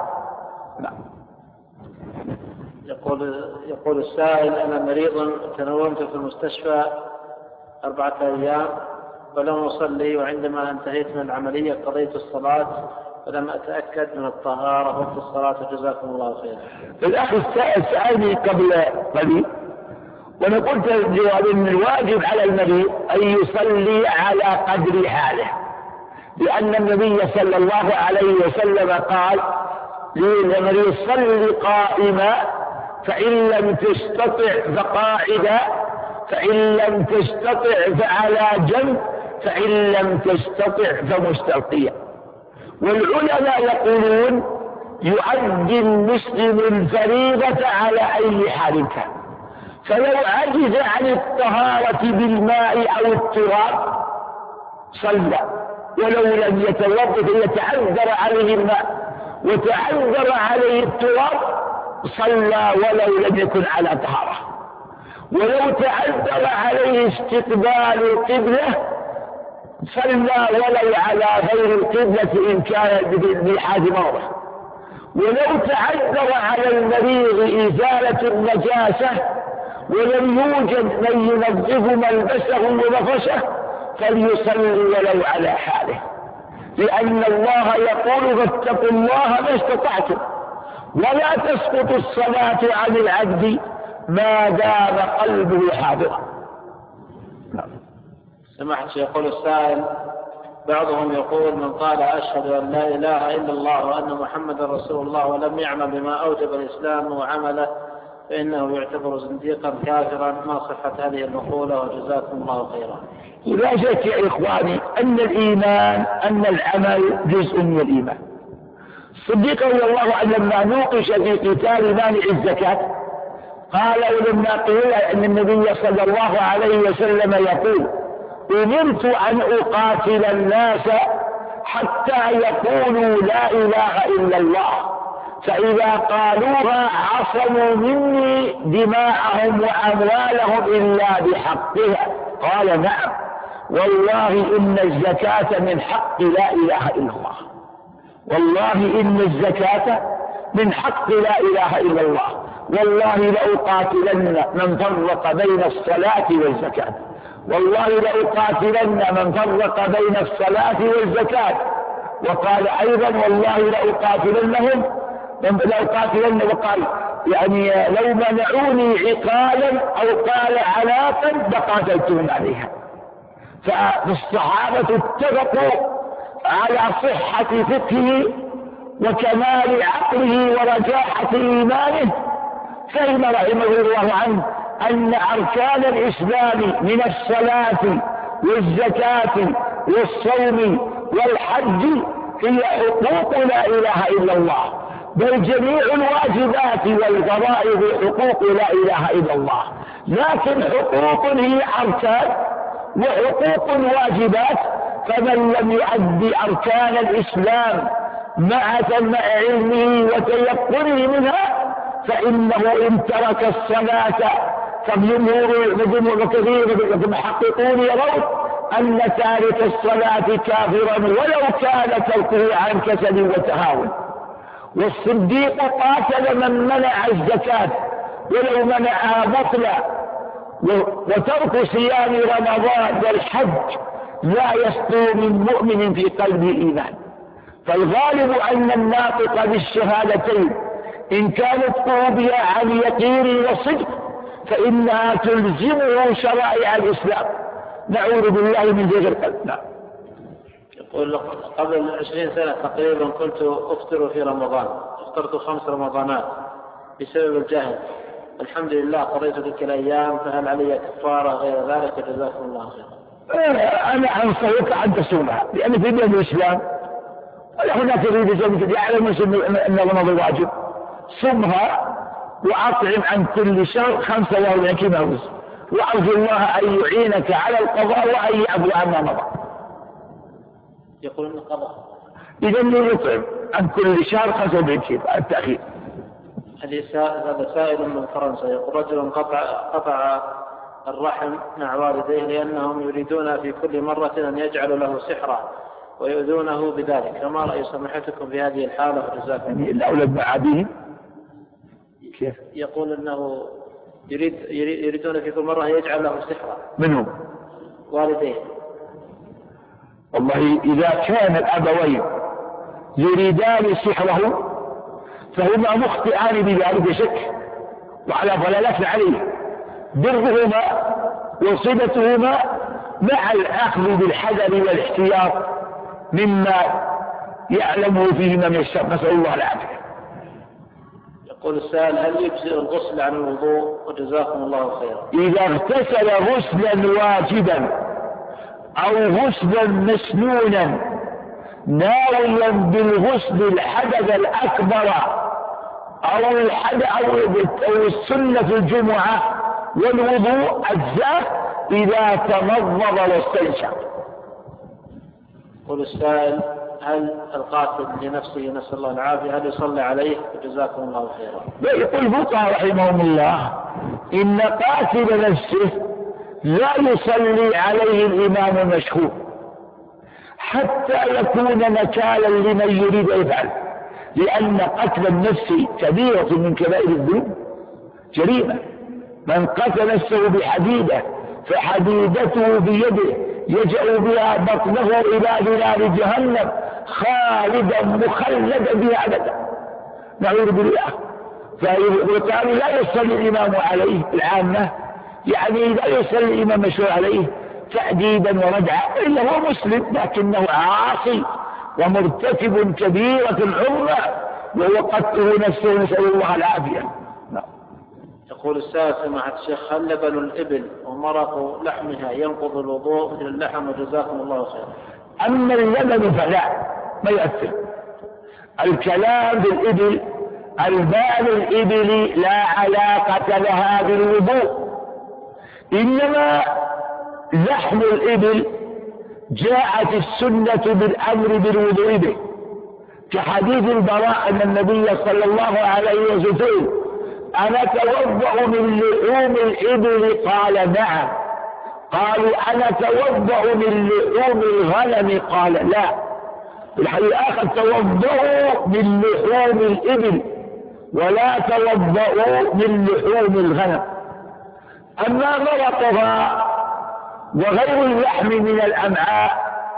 يقول يقول السائل: أنا مريض تنومت في المستشفى أربعة أيام ولم أصلي، وعندما انتهيت من العملية قضيت الصلاة ولم أتأكد من الطهارة وقت الصلاة، جزاكم الله خيرا. الأخ السائل سألني قبل قليل وأنا قلت الجواب أن الواجب على المريض أن يصلي على قدر حاله، لأن النبي صلى الله عليه وسلم قال للمريض: صل قائما، فإن لم تستطع فقاعدا، فإن لم تستطع فعلى جنب، فإن لم تستطع فمستلقيا. والعلماء يقولون يؤدي المسلم الفريضة على أي حال كان، فلو عجز عن الطهارة بالماء أو التراب صلى، ولو لم يتوضأ يتعذر عليه الماء وتعذر عليه التراب صلى ولو لم يكن على طهارة. ولو تعذر عليه استقبال القبلة صلى ولو على غير القبلة إن كان بحاجة مرة. ولو تعذر على المريض إزالة النجاسة ولم يوجد من ينظف ملبسه ونفسه فليصلي ولو على حاله، لأن الله يقول: فاتقوا الله ما استطعتم، ولا تسقط الصلاة عن العبد ما دام قلبه حاضرا. سمحت يقول السائل: بعضهم يقول من قال أشهد أن لا إله إلا الله وأن محمد رسول الله ولم يعمل بما أوجب الإسلام وعمله فإنه يعتبر زنديقا كافرا، ما صحة هذه المقولة؟ وجزاكم الله خيرا. لا شك يا إخواني أن الإيمان أن العمل جزء من الإيمان. الصديق رضي الله عنه لما نوقش في قتال مانع الزكاة قال لما قيل أن النبي صلى الله عليه وسلم يقول: أمرت أن أقاتل الناس حتى يقولوا لا إله إلا الله، فإذا قالوها عصموا مني دماءهم وأموالهم إلا بحقها. قال: نعم والله إن الزكاة من حق لا إله إلا الله، والله إن الزكاة من حق لا إله إلا الله، والله لأقاتلن من فرق بين الصلاة والزكاة، والله لأقاتلن من فرق بين الصلاة والزكاة. وقال أيضا: والله لأقاتلنهم لأقاتلن، وقال يعني لو منعوني عقالا أو قال عناقا لقاتلتهم عليها. فالصحابة اتفقوا على صحة فقهه وكمال عقله ورجاحة إيمانه، فهم رحمه الله عنه أن أركان الإسلام من الصلاة والزكاة والصوم والحج هي حقوق لا إله إلا الله، بل جميع الواجبات والفرائض حقوق لا إله إلا الله، لكن حقوق هي أركان وحقوق واجبات، فمن لم يؤدي أركان الإسلام مع علمه وتيقنه منها فإنه إن ترك الصلاة فالجمهور وكثير من المحققون يرون أن تارك الصلاة كافرا ولو كان تركه عن كسل وتهاون. والصديق قاتل من منع الزكاة ولو منعها بطلا، وترك صيام رمضان والحج لا يسطو من مؤمن في قلبه إيمان. فالغالب أن الناطق بالشهادتين إن كانت قوبها عن يقين وصدق فإنها تلزمه شرائع الإسلام. نعوذ بالله من زيغ القلب. نعم. يقول قبل عشرين سنة تقريبا كنت أفطر في رمضان، افطرت خمس رمضانات بسبب الجهل، الحمد لله قضيت تلك الأيام، فهل علي كفارة غير ذلك؟ جزاكم الله خيرا. أنا أنصحك أن تصومها لأن في دين الإسلام ولا هناك يريد يعلم أن رمضان واجب. صمها وأطعم عن كل شهر خمسة وأربعين وزن، وأرجو الله أن يعينك على القضاء وأن يعفو عما مضى. يقول إن القضاء إذا يطعم عن كل شهر خمسة وأربعين كيلو التأخير. هذا سائل من فرنسا يقول رجل قطع, قطع الرحم مع والديه لأنهم يريدون في كل مرة أن يجعلوا له سحرا ويؤذونه بذلك، فما رأي سماحتكم في هذه الحالة؟ وجزاكم الله. الأولاد مع أبيهم كيف؟ يقول أنه يريد يريدون في كل مرة أن يجعل له سحرا. منهم؟ والديه. والله إذا كان الأبوين يريدان سحره فهما مخطئان بذلك بشك وعلى ضلالة عليه. برهما وصلتهما مع الأخذ بالحذر والاحتياط مما يعلمه فيهما من الشر، نسأل الله العافية. يقول السائل هل يجزئ الغسل عن الوضوء؟ وجزاكم الله خيرا. إذا اغتسل غسلا واجبا أو غسلا مسنونا ناويا بالغسل الحدث الأكبر أو الحدث أو السنة الجمعة والوضوء أجزاء إذا تمضمض واستنشق. يقول السائل هل القاتل لنفسه نسأل الله العافية هل يصلي عليه؟ وجزاكم الله خيرا. يقول الفقهاء رحمهم الله إن قاتل نفسه لا يصلي عليه الإمام المشهور حتى يكون نكالا لمن يريد أن يفعل، لأن قتل النفس كبيرة من كبائر الذنوب، جريمة. من قتل نفسه بحديدة فحديدته بيده يجعل بها بطنه إلى نار جهنم خالدا مخلدا بها أبدا، نعوذ بالله. فقالوا لا يصلي الإمام عليه العامة، يعني لا يصلي الإمام مشهور عليه تأديبا وردعا، إلا هو مسلم لكنه عاصي ومرتكب كبيرة العظمى وهو قتله نفسه، نسأل الله العافية. يقول السائل سماحة الشيخ هل لبن الإبل ومرق لحمها ينقض الوضوء مثل اللحم؟ وجزاكم الله خيرا. أما اللبن فلا ما يؤثر. الكلام بالإبل البال الإبل لا علاقة لها بالوضوء، إنما لحم الإبل جاءت السنة بالأمر بالوضوء به، كحديث البراء أن النبي صلى الله عليه وسلم أنا توضأ من لحوم الإبل؟ قال نعم. قالوا أنا توضأ من لحوم الغنم؟ قال لا. الحقيقة توضأوا من لحوم الإبل ولا توضأوا من لحوم الغنم. أما مرقها وغير اللحم من الأمعاء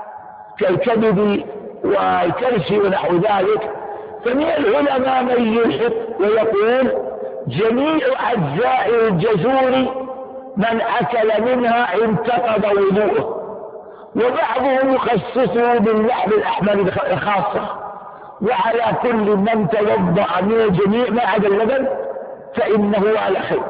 كالكبد والكرش ونحو ذلك فمن العلماء من يلحق ويقول جميع أجزاء الجزور من أكل منها انتقض وضوءه، وبعضهم يخصصه باللحم الأحمر خاصة. وعلى كل من توضأ من الجميع ما عدا اللبن فإنه على خير.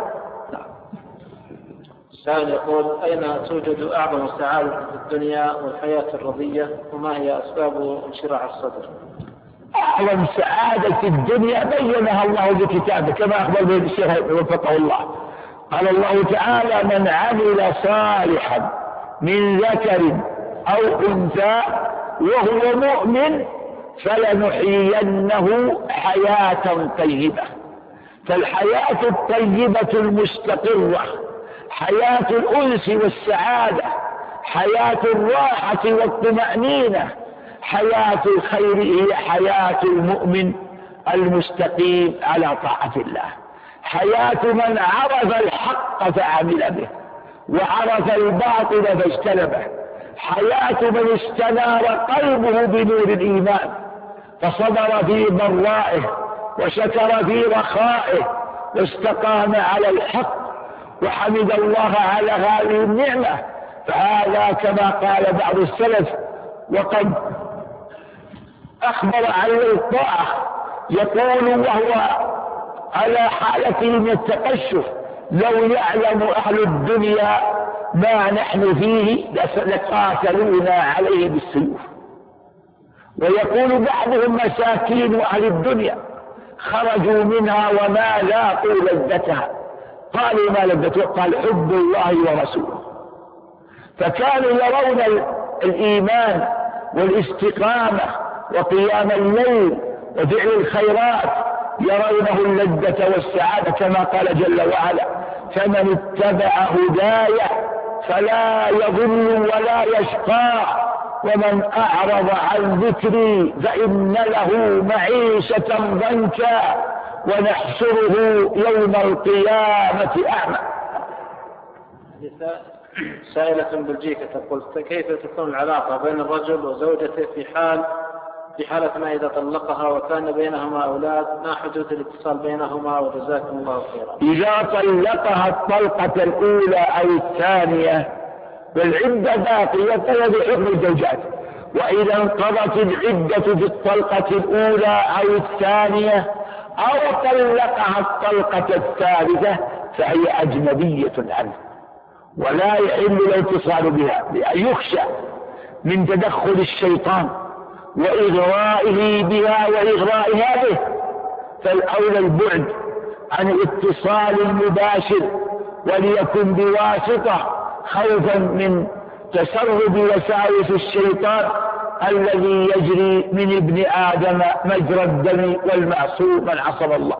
السائل يقول أين توجد أعظم السعادة في الدنيا والحياة الرضية، وما هي أسباب انشراح الصدر؟ أعظم سعادة في الدنيا بينها الله بكتابه كما أخبر به الشيخ وفقه الله. قال الله تعالى من عمل صالحا من ذكر أو أنثى وهو مؤمن فلنحيينه حياة طيبة. فالحياة الطيبة المستقرة حياة الأنس والسعادة، حياة الراحة والطمأنينة، حياة الخير هي حياة المؤمن المستقيم على طاعة الله، حياة من عرف الحق فعمل به وعرف الباطل فاجتنبه، حياة من استنار قلبه بنور الإيمان فصبر في ضرائه وشكر في رخائه واستقام على الحق وحمد الله على هذه النعمة. فهذا كما قال بعض السلف وقد أخبر عن الطاعة يقول وهو على حالته من التقشف: لو يعلم أهل الدنيا ما نحن فيه لقاتلونا عليه بالسيوف. ويقول بعضهم: مساكين أهل الدنيا خرجوا منها وما لاقوا لذتها. قالوا: ما لذتها؟ قال: حب الله ورسوله. فكانوا يرون الإيمان والاستقامة وقيام الليل وفعل الخيرات يرونه اللذة والسعادة كما قال جل وعلا: فمن اتبع هداي فلا يضل ولا يشقى ومن أعرض عن ذكري فإن له معيشة ضنكا ونحشره يوم القيامة أعمى. سائلة بلجيكا تقول: كيف تكون العلاقة بين الرجل وزوجته في حال في حالة ما إذا طلقها وكان بينهما أولاد ما حدود الاتصال بينهما وجزاكم الله خيرا؟ إذا طلقها الطلقة الأولى أو الثانية والعدة باقية فهي بحكم الزوجات، وإذا انقضت العدة في الطلقة الأولى أو الثانية أو طلقها الطلقة الثالثة فهي أجنبية عنه ولا يحل الاتصال بها، لأن يخشى من تدخل الشيطان وإغرائه بها وإغرائها به، فالأولى البعد عن الاتصال المباشر وليكن بواسطة خوفا من تسرب وساوس الشيطان الذي يجري من ابن آدم مجرى الدم والمعصوم من عصم الله.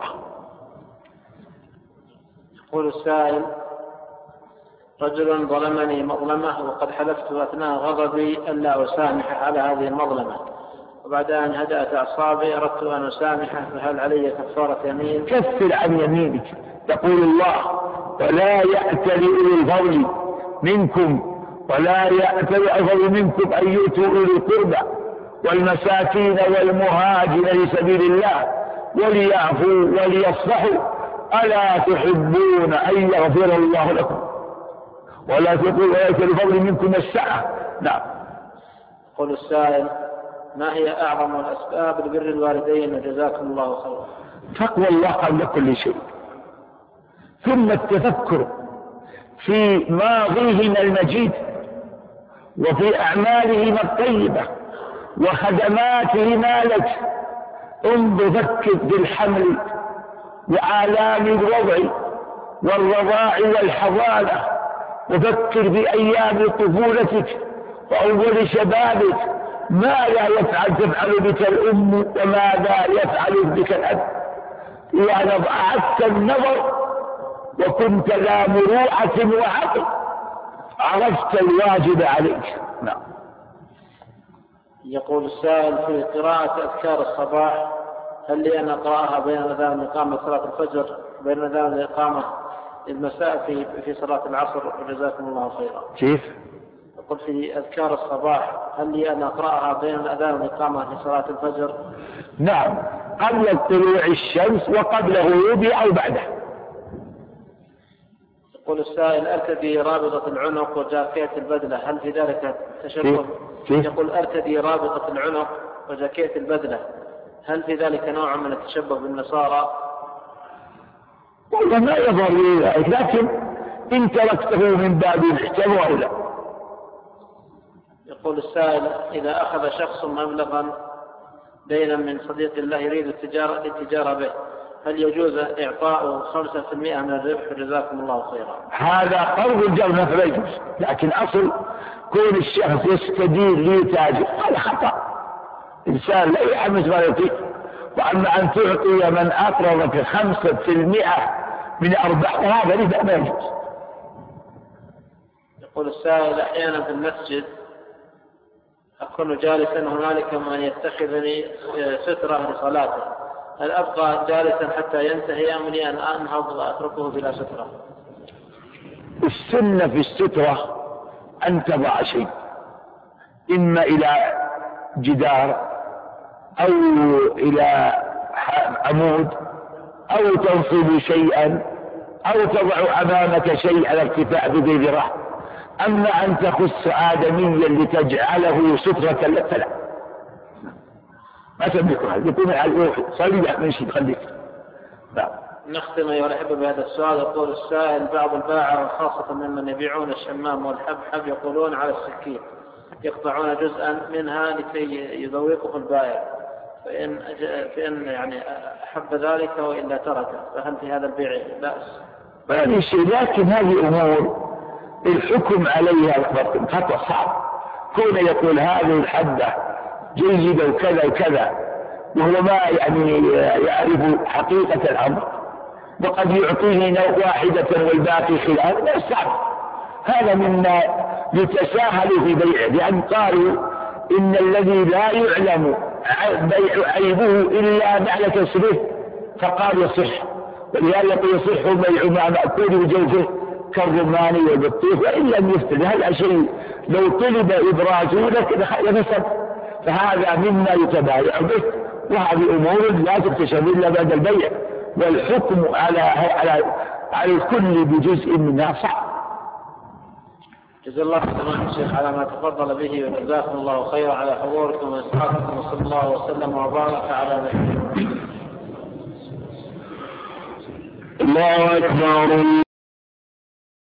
يقول السائل: رجل ظلمني مظلمة وقد حلفت أثناء غضبي ألا أسامح على هذه المظلمة، وبعد أن هدأت أعصابي أردت أن أسامحه، فهل علي كفارة يمين؟ كفر عن يمينك. يقول الله: ولا يأتل أولي الفضل منكم ولا يأتل الفضل منكم أن يؤتوا أولي القربى والمساكين والمهاجرين في سبيل الله وليعفوا وليصفحوا ألا تحبون أن يغفر الله لكم ولا تقول ولا يأتل الفضل منكم السعة. نعم. يقول السائل: ما هي أعظم الأسباب لبر الوالدين وجزاكم الله خيرا؟ تقوى الله قبل كل شيء، ثم التفكر في ماضيهما المجيد وفي أعمالهما الطيبة وخدماتهما لك. انظر فكر بالحمل وآلام الوضع والرضاع والحضانة، وفكر بأيام طفولتك وأول شبابك، ماذا يفعل تفعل بك الأم وماذا يفعل بك الأب. إذا أعدت النظر وكنت لا مروءة وعقل عرفت الواجب عليك. نعم. يقول السائل: في قراءة أذكار الصباح هل لي أن أقرأها بين أذان الإقامة صلاة الفجر بين أذان الإقامة المساء في في صلاة العصر وجزاكم الله خيرا؟ كيف؟ يقول: في أذكار الصباح هل لي أن أقرأها بين الأذان والإقامة في صلاة الفجر؟ نعم، قبل طلوع الشمس وقبل غروبها أو بعده. يقول السائل: أرتدي رابطة العنق وجاكية البدلة هل في ذلك تشبه؟ يقول: أرتدي رابطة العنق وجاكية البدلة هل في ذلك نوع من التشبه بالنصارى؟ والله ما يظهر لي ذلك، لكن إن تركته من باب الاحتمال أو لا. يقول السائل: إذا أخذ شخص مبلغا دينا من صديق الله يريد التجارة, التجارة به هل يجوز إعطاؤه خمسة في المئة من الربح جزاكم الله خيرا؟ هذا قرض الجنة فلا يجوز، لكن أصل كون الشخص يستدين ليتاجر هذا خطأ. إنسان لا يحمس ما يطيق وأما أن تعطي من أقرضك خمسة في المئة من أرباح هذا ربا ما يجوز. يقول السائل: أحيانا في المسجد أكون جالسا هنالك من يتخذني سترة لصلاته، هل أبقى جالسا حتى ينتهي أم لي أن أنهض وأتركه بلا سترة؟ السنة في السترة أن تضع شيء إما إلى جدار أو إلى عمود أو تنصب شيئا أو تضع أمامك شيء على ارتفاع بغير رحم. أما أن تخص آدميا لتجعله سترة لك فلا، ما تملكها، يكون على الروح صلي من شيء خليك. نختم أيها الأحبة بهذا السؤال. يقول السائل: بعض الباعة وخاصة ممن يبيعون الشمام والحبحب يقولون على السكين يقطعون جزءا منها لكي يذوقه البائع، فإن, فإن يعني أحب ذلك وإلا تركه، فهل في هذا البيع بأس؟ ما في شيء، لكن هذه أمور الحكم عليها خطأ صعب. كون يقول هذه الحبة جيدة وكذا وكذا وهو ما يعني يعرف حقيقة الأمر، وقد يعطيه نوع واحدة والباقي خلاف، لا صعب. هذا مما يتساهل في بيعه، لأن قالوا إن الذي لا يعلم بيع عيبه إلا بعد كسره فقال يصح، ولذلك يصح بيع ما مأكول وجوفه كالرمان والبطيخ وإن لم يفتد. هذا شيء لو طلب إبرازه لفسد، فهذا مما يتبايع به، وهذه أمور لا تكتشف إلا بعد البيع، والحكم على على على الكل بجزء منها صعب. جزا الله خيرا الشيخ على ما تفضل به، وجزاكم الله خيرا على حضوركم وإسعافكم، وصلى الله وسلم وبارك على نبينا. الله أكبر.